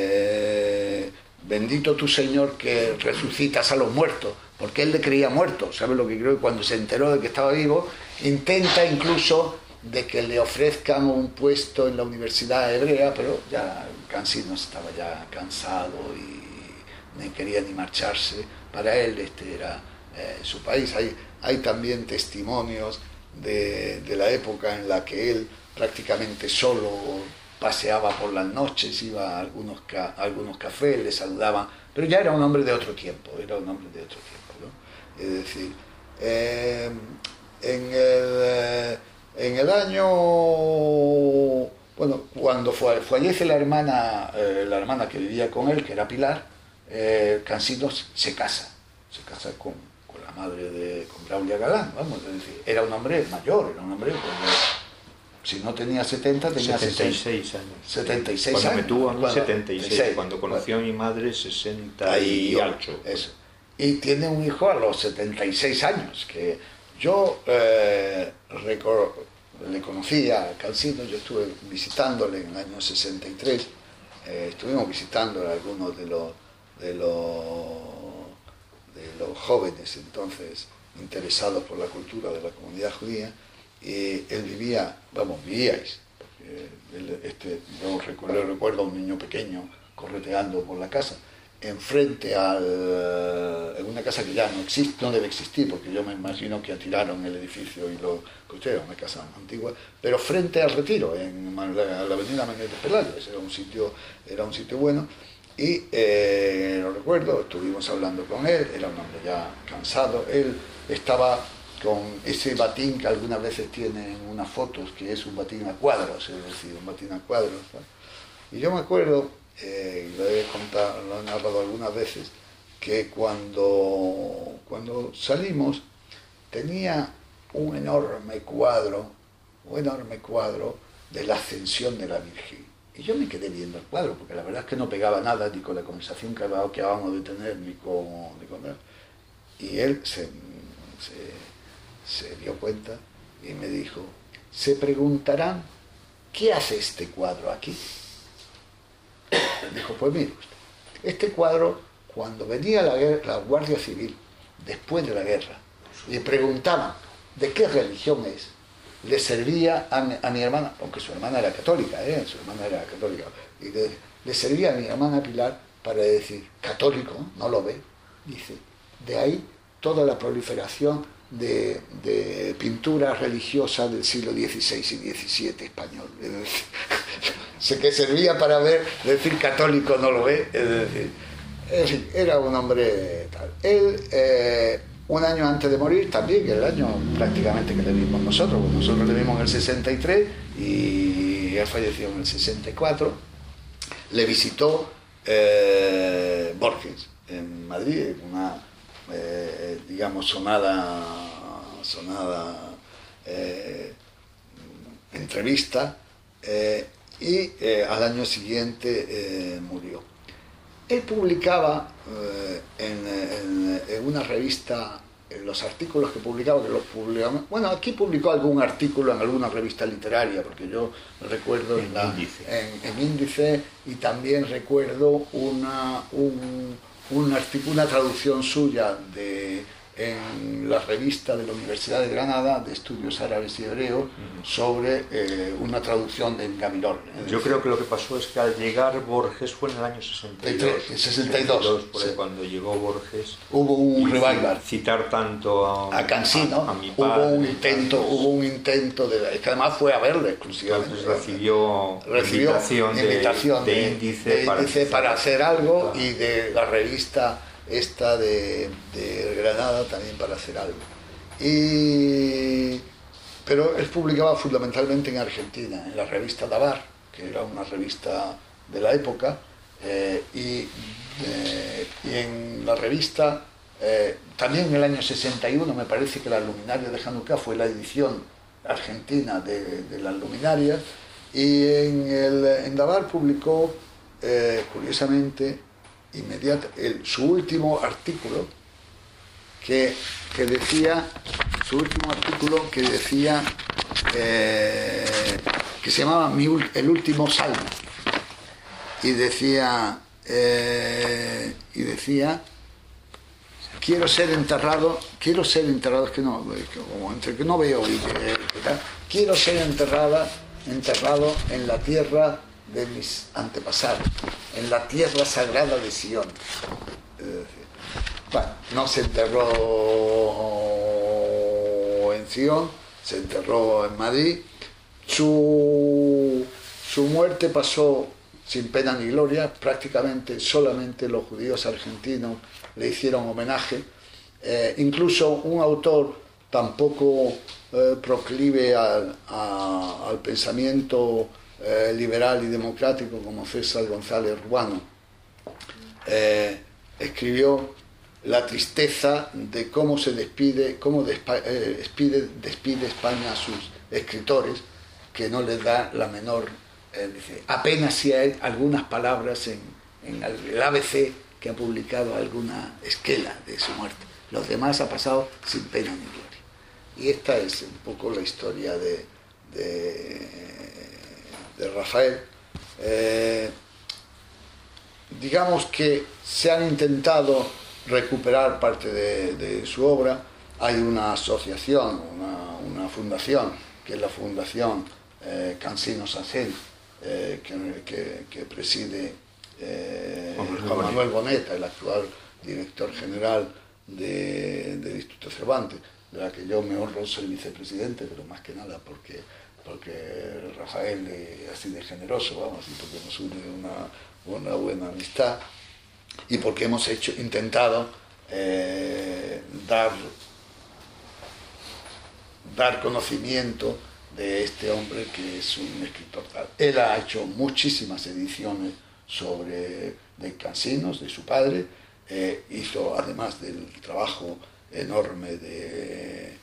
bendito tu Señor que resucitas a los muertos, porque él le creía muerto. ¿Sabes lo que creo? Y cuando se enteró de que estaba vivo, intenta incluso de que le ofrezcan un puesto en la Universidad Hebrea, pero ya Cansinos estaba ya cansado y no quería ni marcharse. Para él este era su país. Hay también testimonios de la época en la que él prácticamente solo paseaba por las noches, iba a algunos cafés, le saludaban, pero ya era un hombre de otro tiempo, ¿no? Es decir, en el año, cuando fallece la hermana que vivía con él, que era Pilar, Cansinos se casa con la madre con Braulia Galán, vamos, es decir, era un hombre mayor, si no tenía 70, tenía 76 años. 76 cuando años. Me tuvo a mí, 76. 76. Cuando conoció a mi madre, 68. Eso. Y tiene un hijo a los 76 años, que yo le conocí a Cansinos. Yo estuve visitándole en el año 63, estuvimos visitándole a algunos de los jóvenes entonces interesados por la cultura de la comunidad judía, y él vivía, vamos, vivíais, yo recuerdo a un niño pequeño correteando por la casa, enfrente en una casa que ya no existe, no debe existir, porque yo me imagino que atiraron el edificio y lo construyeron, una casa antigua, pero frente al Retiro, en la avenida Menéndez Pelayo. Era un sitio bueno, y lo recuerdo, estuvimos hablando con él, era un hombre ya cansado, él estaba con ese batín que algunas veces tienen unas fotos, que es un batín a cuadros, es decir, un batín a cuadros, ¿no? Y yo me acuerdo, y lo he narrado algunas veces, que cuando salimos tenía un enorme cuadro de la ascensión de la Virgen. Y yo me quedé viendo el cuadro, porque la verdad es que no pegaba nada ni con la conversación que acabamos de tener, ni con él. Y él se dio cuenta y me dijo, se preguntarán, ¿qué hace este cuadro aquí? Dijo, pues mire usted, este cuadro, cuando venía la Guardia Civil, después de la guerra, le preguntaban de qué religión es, le servía a mi hermana, aunque su hermana era católica, y le servía a mi hermana Pilar para decir, católico, ¿no lo ve? Dice, de ahí toda la proliferación de pintura religiosa del siglo XVI y XVII español. Sé que servía para decir católico, no lo ve, es decir, era un hombre tal. Él, un año antes de morir, también, el año prácticamente que le vimos nosotros le vimos en el 63 y él falleció en el 64, le visitó Borges en Madrid, una digamos sonada entrevista, y al año siguiente murió. Él publicaba en una revista, en los artículos que publicaba, bueno, aquí publicó algún artículo en alguna revista literaria, porque yo recuerdo en Índice, y también recuerdo una traducción suya en la revista de la Universidad de Granada de Estudios Árabes y Hebreos sobre una traducción de Gavilón. Yo creo que lo que pasó es que al llegar Borges fue en el año 62. Porque cuando llegó Borges hubo un revival. Citar tanto a Cansino, a mi padre, hubo un intento es que además fue a verle exclusivamente. Entonces recibió invitación de Índice para hacer algo, y de la revista esta de Granada también para hacer algo. Pero él publicaba fundamentalmente en Argentina, en la revista Dabar, que era una revista de la época, y en la revista, también en el año 61, me parece que las Luminarias de Hanukkah fue la edición argentina de las Luminarias, y en Dabar publicó, curiosamente, su último artículo que decía, que se llamaba El último salmo, y decía quiero ser enterrado, es que no, como entre que no veo y quiero ser enterrado en la tierra de mis antepasados, en la tierra sagrada de Sion. Bueno, no se enterró en Sion, se enterró en Madrid. Su muerte pasó sin pena ni gloria, prácticamente solamente los judíos argentinos le hicieron homenaje. Incluso un autor tampoco proclive al pensamiento liberal y democrático como César González Ruano, escribió la tristeza de cómo se despide España a sus escritores, que no les da la menor, dice, apenas si hay algunas palabras en el ABC que ha publicado alguna esquela de su muerte. Los demás ha pasado sin pena ni gloria. Y esta es un poco la historia de Rafael. Digamos que se han intentado recuperar parte de su obra. hay una asociación, una fundación, que es la Fundación Cansino Sansén, que preside Juan Manuel Boneta, el actual director general del Instituto Cervantes, de la que yo me honro ser vicepresidente, pero más que nada porque Rafael es así de generoso, vamos, y porque nos une una buena amistad, y porque hemos intentado dar conocimiento de este hombre que es un escritor tal. Él ha hecho muchísimas ediciones de Cansinos, de su padre, hizo, además del trabajo enorme de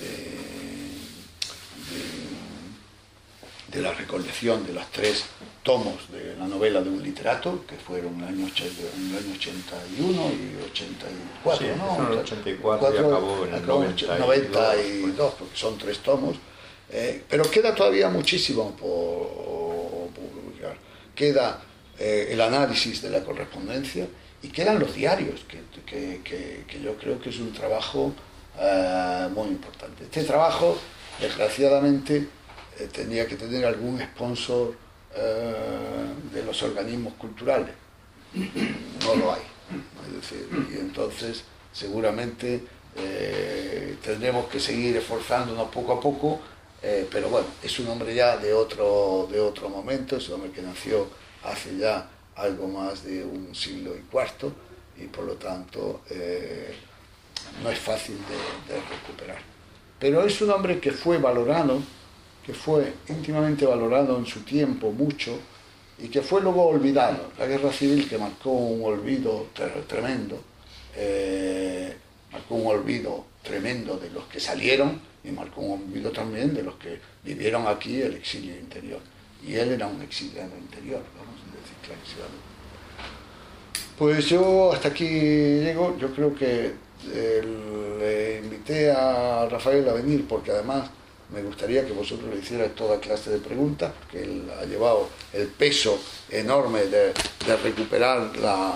la recolección de los 3 tomos de la novela de un literato, que fueron en el año 81 y 84, sí, ¿no? En el 84 y acabó en el 92, porque son 3 tomos, pero queda todavía muchísimo por publicar. Queda el análisis de la correspondencia y quedan los diarios, que yo creo que es un trabajo muy importante. Este trabajo, desgraciadamente, tendría que tener algún sponsor de los organismos culturales. No lo hay. Es decir, y entonces seguramente tendremos que seguir esforzándonos poco a poco, pero bueno, es un hombre ya de otro momento, es un hombre que nació hace ya algo más de un siglo y cuarto, y por lo tanto no es fácil de recuperar. Pero es un hombre que fue valorado, que fue íntimamente valorado en su tiempo mucho, y que fue luego olvidado. La guerra civil, que marcó un olvido tremendo, marcó un olvido tremendo de los que salieron, y marcó un olvido también de los que vivieron aquí el exilio interior. Y él era un exiliado interior, vamos a decir clarísimamente. Pues yo hasta aquí llego. Yo creo que le invité a Rafael a venir porque además me gustaría que vosotros le hicierais toda clase de preguntas, porque él ha llevado el peso enorme de recuperar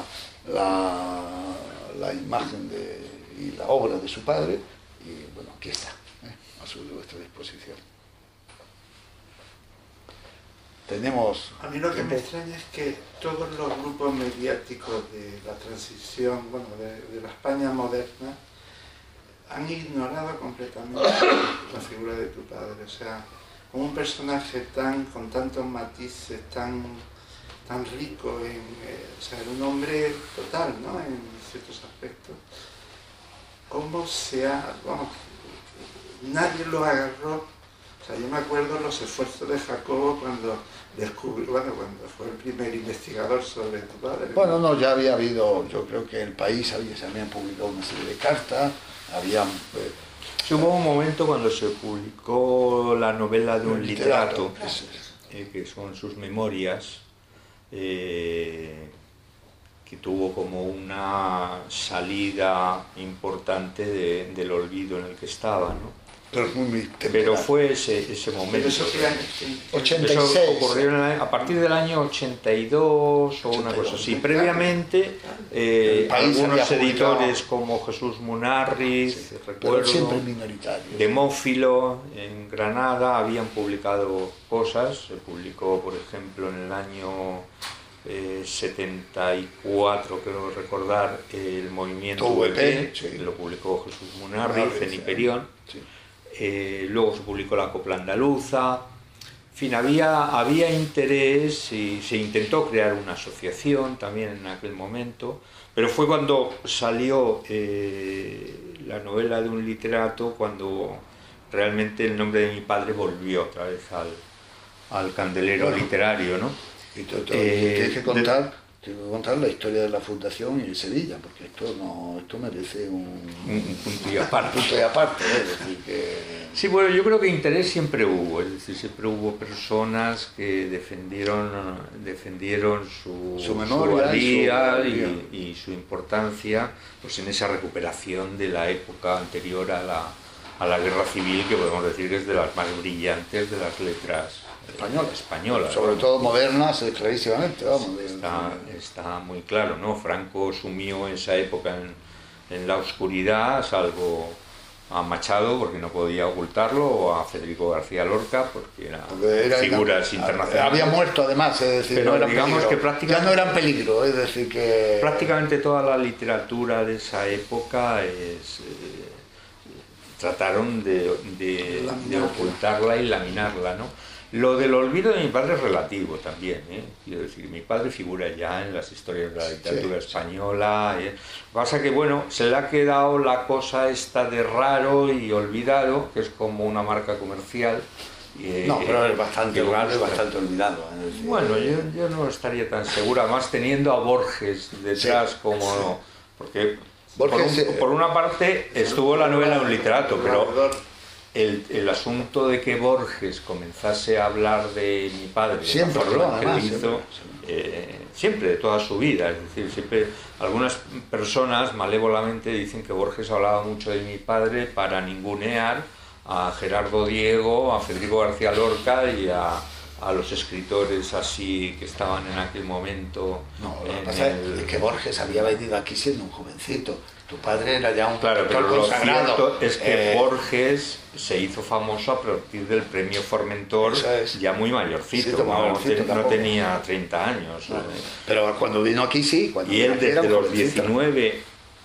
la imagen y la obra de su padre, y bueno, aquí está, a vuestra disposición. A mí lo que me extraña es que todos los grupos mediáticos de la transición, bueno, de la España moderna, han ignorado completamente la figura de tu padre. O sea, como un personaje con tantos matices, tan rico, o sea, era un hombre total, ¿no?, en ciertos aspectos. ¿Cómo nadie lo agarró? O sea, yo me acuerdo los esfuerzos de Jacobo cuando descubrió, cuando fue el primer investigador sobre tu padre. Bueno, no, ya había habido, yo creo que en El País se habían publicado una serie de cartas, hubo un momento cuando se publicó la novela de un literato, que son sus memorias, que tuvo como una salida importante del olvido en el que estaba, ¿no? Pero fue ese momento. Eso 86. Eso ocurrió a partir del año 82 o una cosa así. Previamente, algunos editores como Jesús Munarriz, recuerdo, Demófilo, en Granada, habían publicado cosas. Se publicó, por ejemplo, en el año 74, creo recordar, el movimiento VP, que lo publicó Jesús Munarriz en Hiperión. Luego se publicó la Copla Andaluza. En fin, había interés y se intentó crear una asociación también en aquel momento, pero fue cuando salió la novela de un literato cuando realmente el nombre de mi padre volvió otra vez al candelero literario, ¿no? Y tienes que contar la historia de la fundación y de Sevilla, porque esto merece un punto y aparte. Es decir, Sí, bueno, yo creo que interés siempre hubo, es decir, siempre hubo personas que defendieron su memoria, valía y su importancia, pues en esa recuperación de la época anterior a la guerra civil, que podemos decir que es de las más brillantes de las letras españolas, sobre todo modernas, clarísimamente, vamos. Está muy claro, ¿no? Franco sumió esa época en la oscuridad, salvo a Machado porque no podía ocultarlo, o a Federico García Lorca porque eran figuras internacionales. Había muerto además, es decir, pero no eran digamos peligro. Que prácticamente, ya no eran peligro, es decir que... Prácticamente toda la literatura de esa época trataron de ocultarla y laminarla, ¿no? Lo del olvido de mi padre es relativo también, quiero decir, mi padre figura ya en las historias de la literatura española. Lo que pasa que, bueno, se le ha quedado la cosa esta de raro y olvidado, que es como una marca comercial. No, pero es bastante raro y bastante olvidado. Bueno, yo no estaría tan segura, más teniendo a Borges detrás como... Porque Borges, por una parte estuvo la novela de un literato, pero... El asunto de que Borges comenzase a hablar de mi padre, siempre, siempre, de toda su vida, es decir, siempre algunas personas malévolamente dicen que Borges hablaba mucho de mi padre para ningunear a Gerardo Diego, a Federico García Lorca y a los escritores así que estaban en aquel momento. No, lo que pasa es que Borges había venido aquí siendo un jovencito. Tu padre era ya un pero consagrado. Lo cierto es que Borges se hizo famoso a partir del premio Formentor, ya muy mayorcito, no tenía 30 años. No. Pero cuando vino aquí sí. Y él desde los 19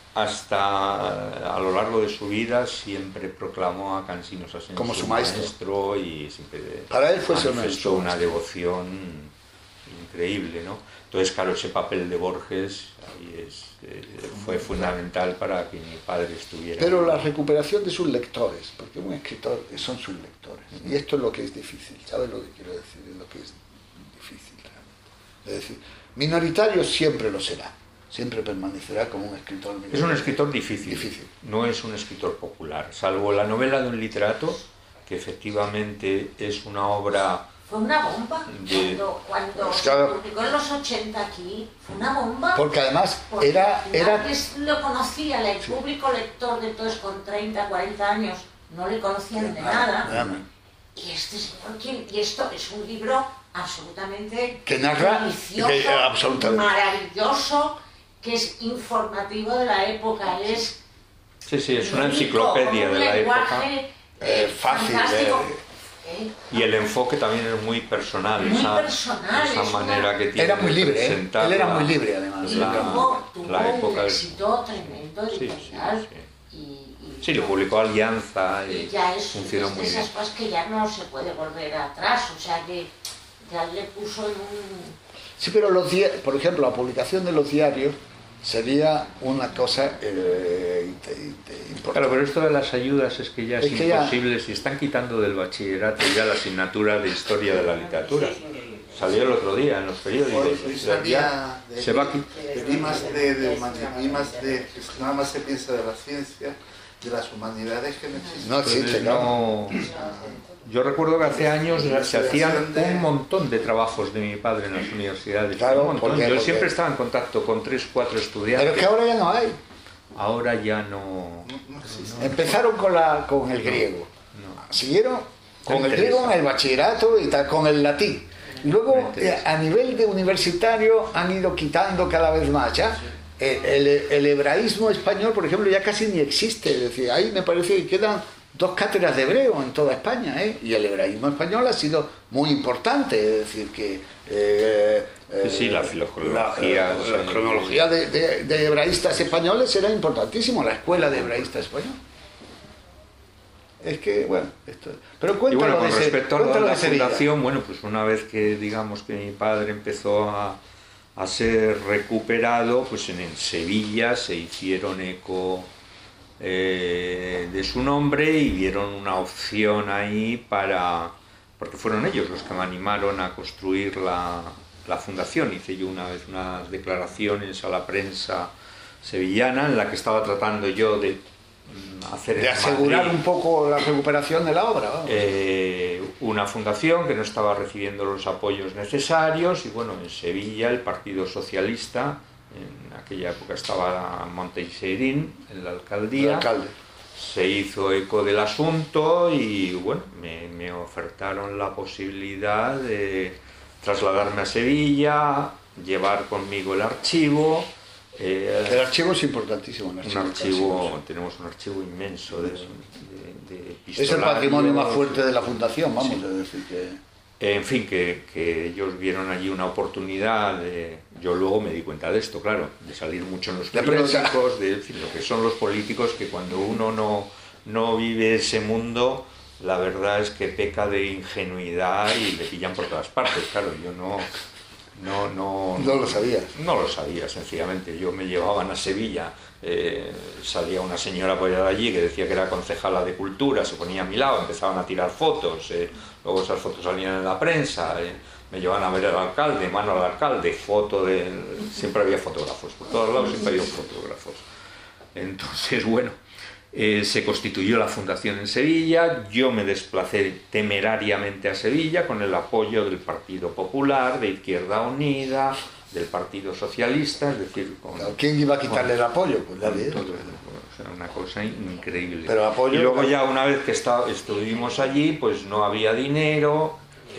hasta a lo largo de su vida siempre proclamó a Cansinos Asensio como su maestro y siempre para él fue manifestó una devoción increíble, ¿no? Entonces, claro, ese papel de Borges fue fundamental para que mi padre estuviera. Pero la recuperación de sus lectores, porque un escritor son sus lectores, y esto es lo que es difícil, ¿sabes lo que quiero decir? Es lo que es difícil realmente. Es decir, minoritario siempre lo será, siempre permanecerá como un escritor minoritario. Es un escritor difícil, no es un escritor popular, salvo la novela de un literato, que efectivamente es una obra... Fue una bomba cuando se publicó en los 80 aquí, fue una bomba. Porque además era... lo conocía, el público lector de todos con 30, 40 años, no le conocían de nada. Y este señor, y esto es un libro absolutamente que narra, delicioso, maravilloso, que es informativo de la época, es... Sí, es una enciclopedia de la época. Fácil. Y el enfoque también es muy personal, esa manera que tiene. Era muy libre, él era muy libre además. La época un éxito tremendo editorial. Sí, lo publicó Alianza y ya funcionó muy bien. Esas cosas que ya no se puede volver atrás, o sea que ya le puso en un... Sí, pero por ejemplo, la publicación de los diarios sería una cosa importante. Claro, pero esto de las ayudas es que ya es imposible, si están quitando del bachillerato ya la asignatura de historia de la literatura. Salió el otro día en los periódicos. Se va aquí. Nada más se piensa de la ciencia, de las humanidades que no existen. No existe, no. Yo recuerdo que hace años se hacían un montón de trabajos de mi padre en las universidades. Claro, yo siempre estaba en contacto con 3 o 4 estudiantes. Pero es que ahora ya no hay. Ahora ya no. Empezaron con el griego. Siguieron con el griego en el bachillerato y tal, con el latín. Luego, a nivel de universitario, han ido quitando cada vez más. ¿Ya? El hebraísmo español, por ejemplo, ya casi ni existe. Es decir, ahí me parece que quedan 2 cátedras de hebreo en toda España, y el hebraísmo español ha sido muy importante, es decir que la filología, la cronología de hebraístas españoles era importantísimo, la escuela de hebraístas españoles. Es que, bueno, esto... Pero cuéntalo. Y bueno, con respecto a la fundación, bueno, pues una vez que digamos que mi padre empezó a ser recuperado, pues en Sevilla se hicieron eco de su nombre y vieron una opción ahí porque fueron ellos los que me animaron a construir la fundación. Hice yo una vez unas declaraciones a la prensa sevillana en la que estaba tratando yo de asegurar un poco la recuperación de la obra, vamos. Una fundación que no estaba recibiendo los apoyos necesarios y bueno, en Sevilla el Partido Socialista, en aquella época estaba Monteixeirín en la alcaldía, se hizo eco del asunto y bueno, me ofertaron la posibilidad de trasladarme a Sevilla, llevar conmigo el archivo El archivo es importantísimo. Tenemos un archivo inmenso de es el patrimonio más fuerte de la Fundación, vamos a decir que... En fin, que ellos vieron allí una oportunidad. Yo luego me di cuenta de esto, claro, de salir mucho en los periódicos, de lo que son los políticos, que cuando uno no vive ese mundo, la verdad es que peca de ingenuidad y le pillan por todas partes. Claro, yo no lo sabías. No lo sabía, sencillamente. Yo me llevaban a Sevilla, salía una señora apoyada allí que decía que era concejala de Cultura, se ponía a mi lado, empezaban a tirar fotos, luego esas fotos salían en la prensa, me llevaban a ver al alcalde, mano al alcalde, siempre había fotógrafos, por todos lados siempre había fotógrafos. Entonces, bueno, se constituyó la fundación en Sevilla, yo me desplacé temerariamente a Sevilla con el apoyo del Partido Popular, de Izquierda Unida, del Partido Socialista, es decir... ¿Quién iba a quitarle el apoyo? Pues nadie. O sea, una cosa increíble. Pero apoyo, y luego ya una vez que estuvimos allí, pues no había dinero,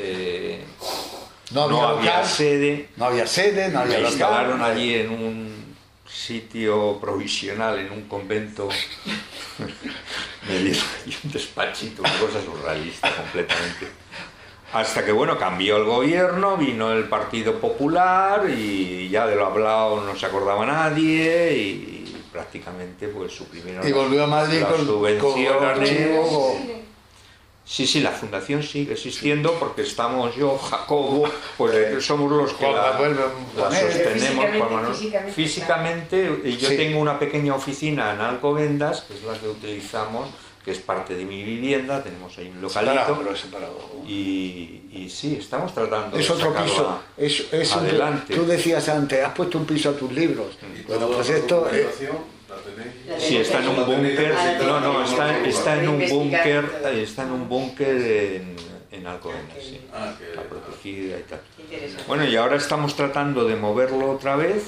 no había sede. No había sede, no había local. Me instalaron local, allí en un sitio provisional, en un convento. Me dieron allí un despachito, una cosa surrealista completamente. Hasta que, bueno, cambió el gobierno, vino el Partido Popular y ya de lo hablado no se acordaba nadie y prácticamente pues suprimieron y volvió a Madrid las subvenciones. Sí, la fundación sigue existiendo porque estamos yo, Jacobo, pues somos los que la sostenemos. Físicamente yo tengo una pequeña oficina en Alcobendas, que es la que utilizamos, que es parte de mi vivienda, tenemos ahí un localito, pero separado. Y sí, estamos tratando de sacarlo piso, adelante. Tú decías antes, has puesto un piso a tus libros. Bueno, pues esto... Sí, está en un búnker. Está en un búnker en Alcobendas, sí. Está protegida y tal. Bueno, y ahora estamos tratando de moverlo otra vez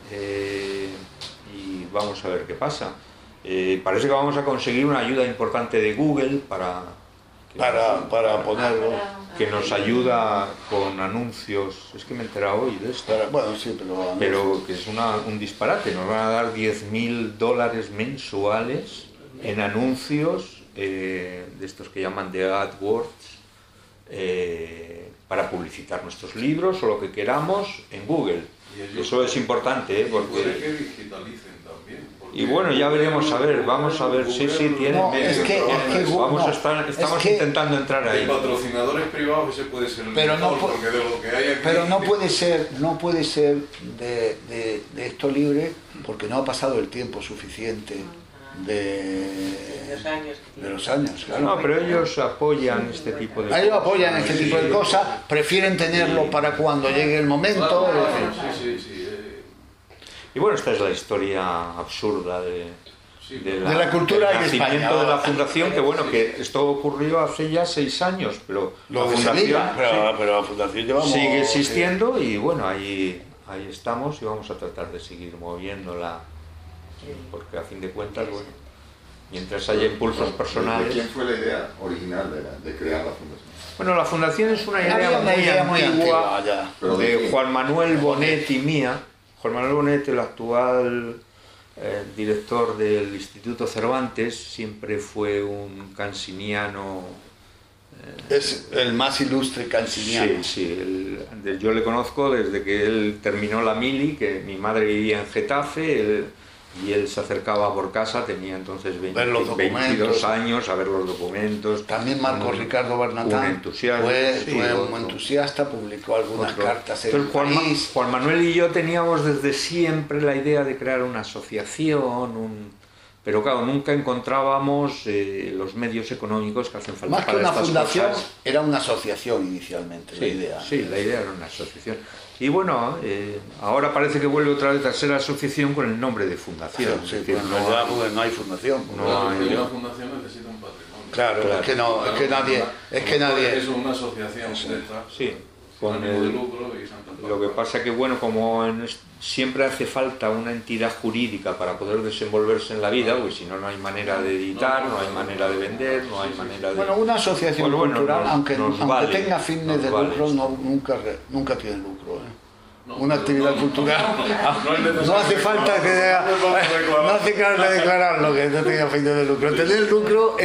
y vamos a ver qué pasa. Parece que vamos a conseguir una ayuda importante de Google para ponerlo, que nos ayuda con anuncios. Es que me he enterado hoy de esto. Pero que es un disparate. Nos van a dar $10.000 mensuales en anuncios de estos que llaman de AdWords, para publicitar nuestros libros o lo que queramos en Google. Eso es importante, porque... Puede que digitalicen también. Y bueno, ya veremos, vamos a ver, sí, tiene... Estamos intentando entrar ahí. De patrocinadores privados ese puede ser el mejor, porque de lo que hay aquí... Pero no puede ser de esto libre, porque no ha pasado el tiempo suficiente de los años, claro. No, pero ellos apoyan este tipo de cosas. Ellos apoyan este tipo de cosas, prefieren tenerlo para cuando llegue el momento. Y bueno, esta es la historia absurda de la cultura del nacimiento de la fundación, que bueno, que esto ocurrió hace ya 6 años, pero la fundación sigue existiendo y bueno, ahí estamos y vamos a tratar de seguir moviéndola, porque a fin de cuentas, bueno, mientras haya impulsos personales... ¿De quién fue la idea original de crear la fundación? Bueno, la fundación es una idea muy antigua de Juan Manuel Bonet y mía. Juan Manuel Bonet, el actual director del Instituto Cervantes, siempre fue un cansiniano. Es el más ilustre cansiniano. Sí, yo le conozco desde que él terminó la mili, que mi madre vivía en Getafe, y él se acercaba por casa, tenía entonces 22 años, a ver los documentos. También Marcos Ricardo Bernatán fue un entusiasta, publicó algunas cartas en el país. Juan Manuel y yo teníamos desde siempre la idea de crear una asociación, pero claro, nunca encontrábamos los medios económicos que hacen falta para estas cosas. Más que una fundación, era una asociación inicialmente, la idea. Sí, la idea era una asociación. Y bueno, ahora parece que vuelve otra vez a ser asociación con el nombre de fundación. No hay fundación. Una fundación necesita un patrimonio. Claro. Es que nadie... Es una asociación. Sí. Lo que pasa que bueno, como siempre hace falta una entidad jurídica para poder desenvolverse en la vida, porque si no, no hay manera de editar, no hay manera de vender, no hay manera de... Bueno, una asociación cultural, aunque tenga fines de lucro, nunca tiene lucro. una actividad cultural. No hace falta que no hace falta declararlo que no tenga fin de lucro. Tener lucro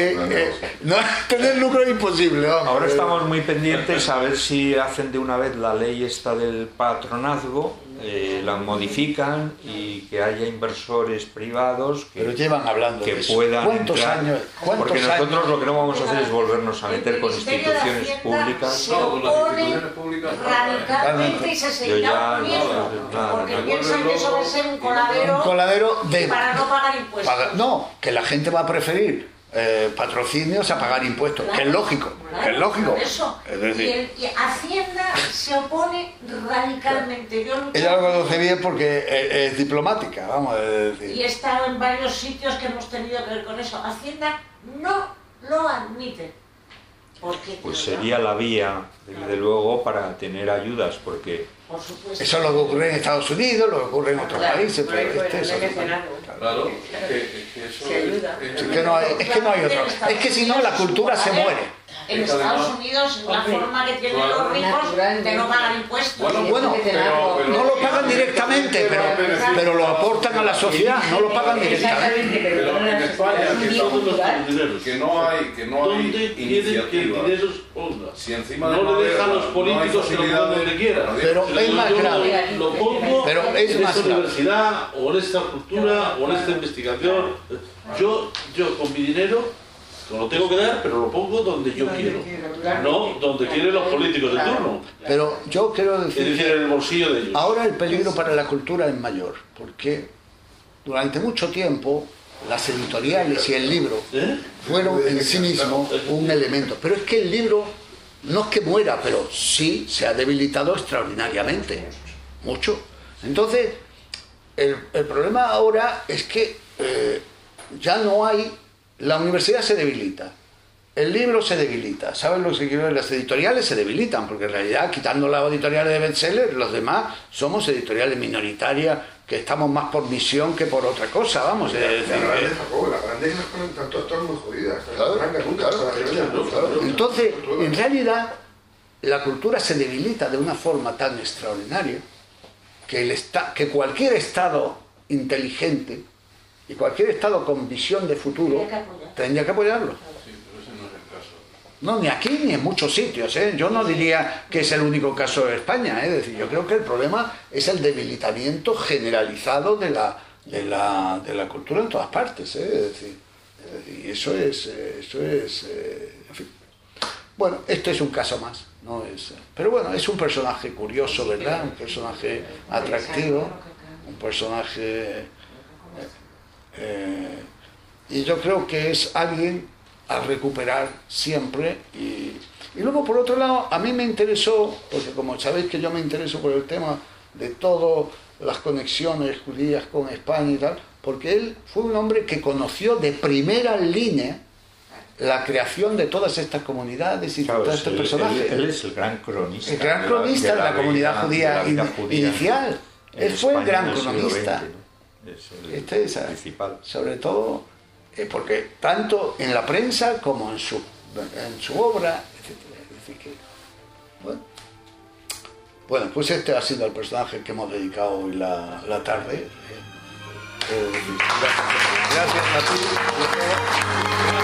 tener lucro es imposible. Vamos. Ahora estamos muy pendientes a ver si hacen de una vez la ley esta del patronazgo, la modifican y que haya inversores privados pero llevan hablando que de eso. puedan ¿Cuántos entrar, años? porque nosotros años? lo que no vamos a hacer es volvernos a meter con instituciones públicas. Se opone radicalmente y se seguirá oponiendo, porque piensan que eso va a ser un coladero para no pagar impuestos. No, que la gente va a preferir patrocinios a pagar impuestos, claro, que es lógico, claro, que es lógico. Eso. Es decir, y Hacienda se opone radicalmente. Ella lo conoce bien porque es diplomática, vamos a decir. Y he estado en varios sitios que hemos tenido que ver con eso. Hacienda no lo admite. Pues sería la vía, desde luego, para tener ayudas, porque... Por supuesto. Eso es lo que ocurre en Estados Unidos, lo que ocurre en otros países, pero claro, que eso se ayuda. Es que no hay otra. Es que si no, la cultura se muere. En Estados Unidos, la forma que tienen los ricos de no pagar impuestos. Bueno, no lo pagan directamente, pero lo aportan a la sociedad, no lo pagan directamente. Pero en España, que no hay iniciativa. Si encima no le dejan los políticos que lo pongan donde quieran. Pero es más grave. Lo pongo pero es en más esta grave. universidad, o en esta cultura, o en esta investigación. Yo con mi dinero lo tengo que dar, pero lo pongo donde yo quiero, no donde quieren los políticos de turno. Pero yo quiero Es decir, en el bolsillo de ellos. ahora el peligro para la cultura es mayor, porque durante mucho tiempo las editoriales y el libro fueron en sí mismo un elemento. Pero es que el libro no es que muera, pero sí se ha debilitado extraordinariamente, mucho. Entonces, el problema ahora es que ya no hay... La universidad se debilita, el libro se debilita, ¿sabes lo que quiero decir? Las editoriales se debilitan, porque en realidad, quitando las editoriales de bestseller, los demás somos editoriales minoritarias, que estamos más por misión que por otra cosa, vamos. Las grandes están todas muy jodidas. Entonces, en realidad, la cultura se debilita de una forma tan extraordinaria que cualquier Estado inteligente y cualquier Estado con visión de futuro tendría que apoyarlo. Sí, pero ese no es el caso. No, ni aquí ni en muchos sitios, ¿eh? Yo no diría que es el único caso de España, ¿eh? Es decir, yo creo que el problema es el debilitamiento generalizado de la cultura en todas partes, ¿eh? Es decir, y eso es en fin. Bueno, este es un caso más, no es, pero bueno, es un personaje curioso, ¿verdad? Un personaje atractivo, un personaje y yo creo que es alguien a recuperar siempre. Y luego, por otro lado, a mí me interesó, porque como sabéis que yo me intereso por el tema de todas las conexiones judías con España y tal, porque él fue un hombre que conoció de primera línea la creación de todas estas comunidades y todos estos personajes. Él es el gran cronista. El gran cronista de la comunidad judía inicial. Él fue el gran cronista. Este es principal. Sobre todo porque tanto en la prensa como en su obra, etcétera. Es decir que, bueno, pues este ha sido el personaje que hemos dedicado hoy la tarde. Gracias a ti.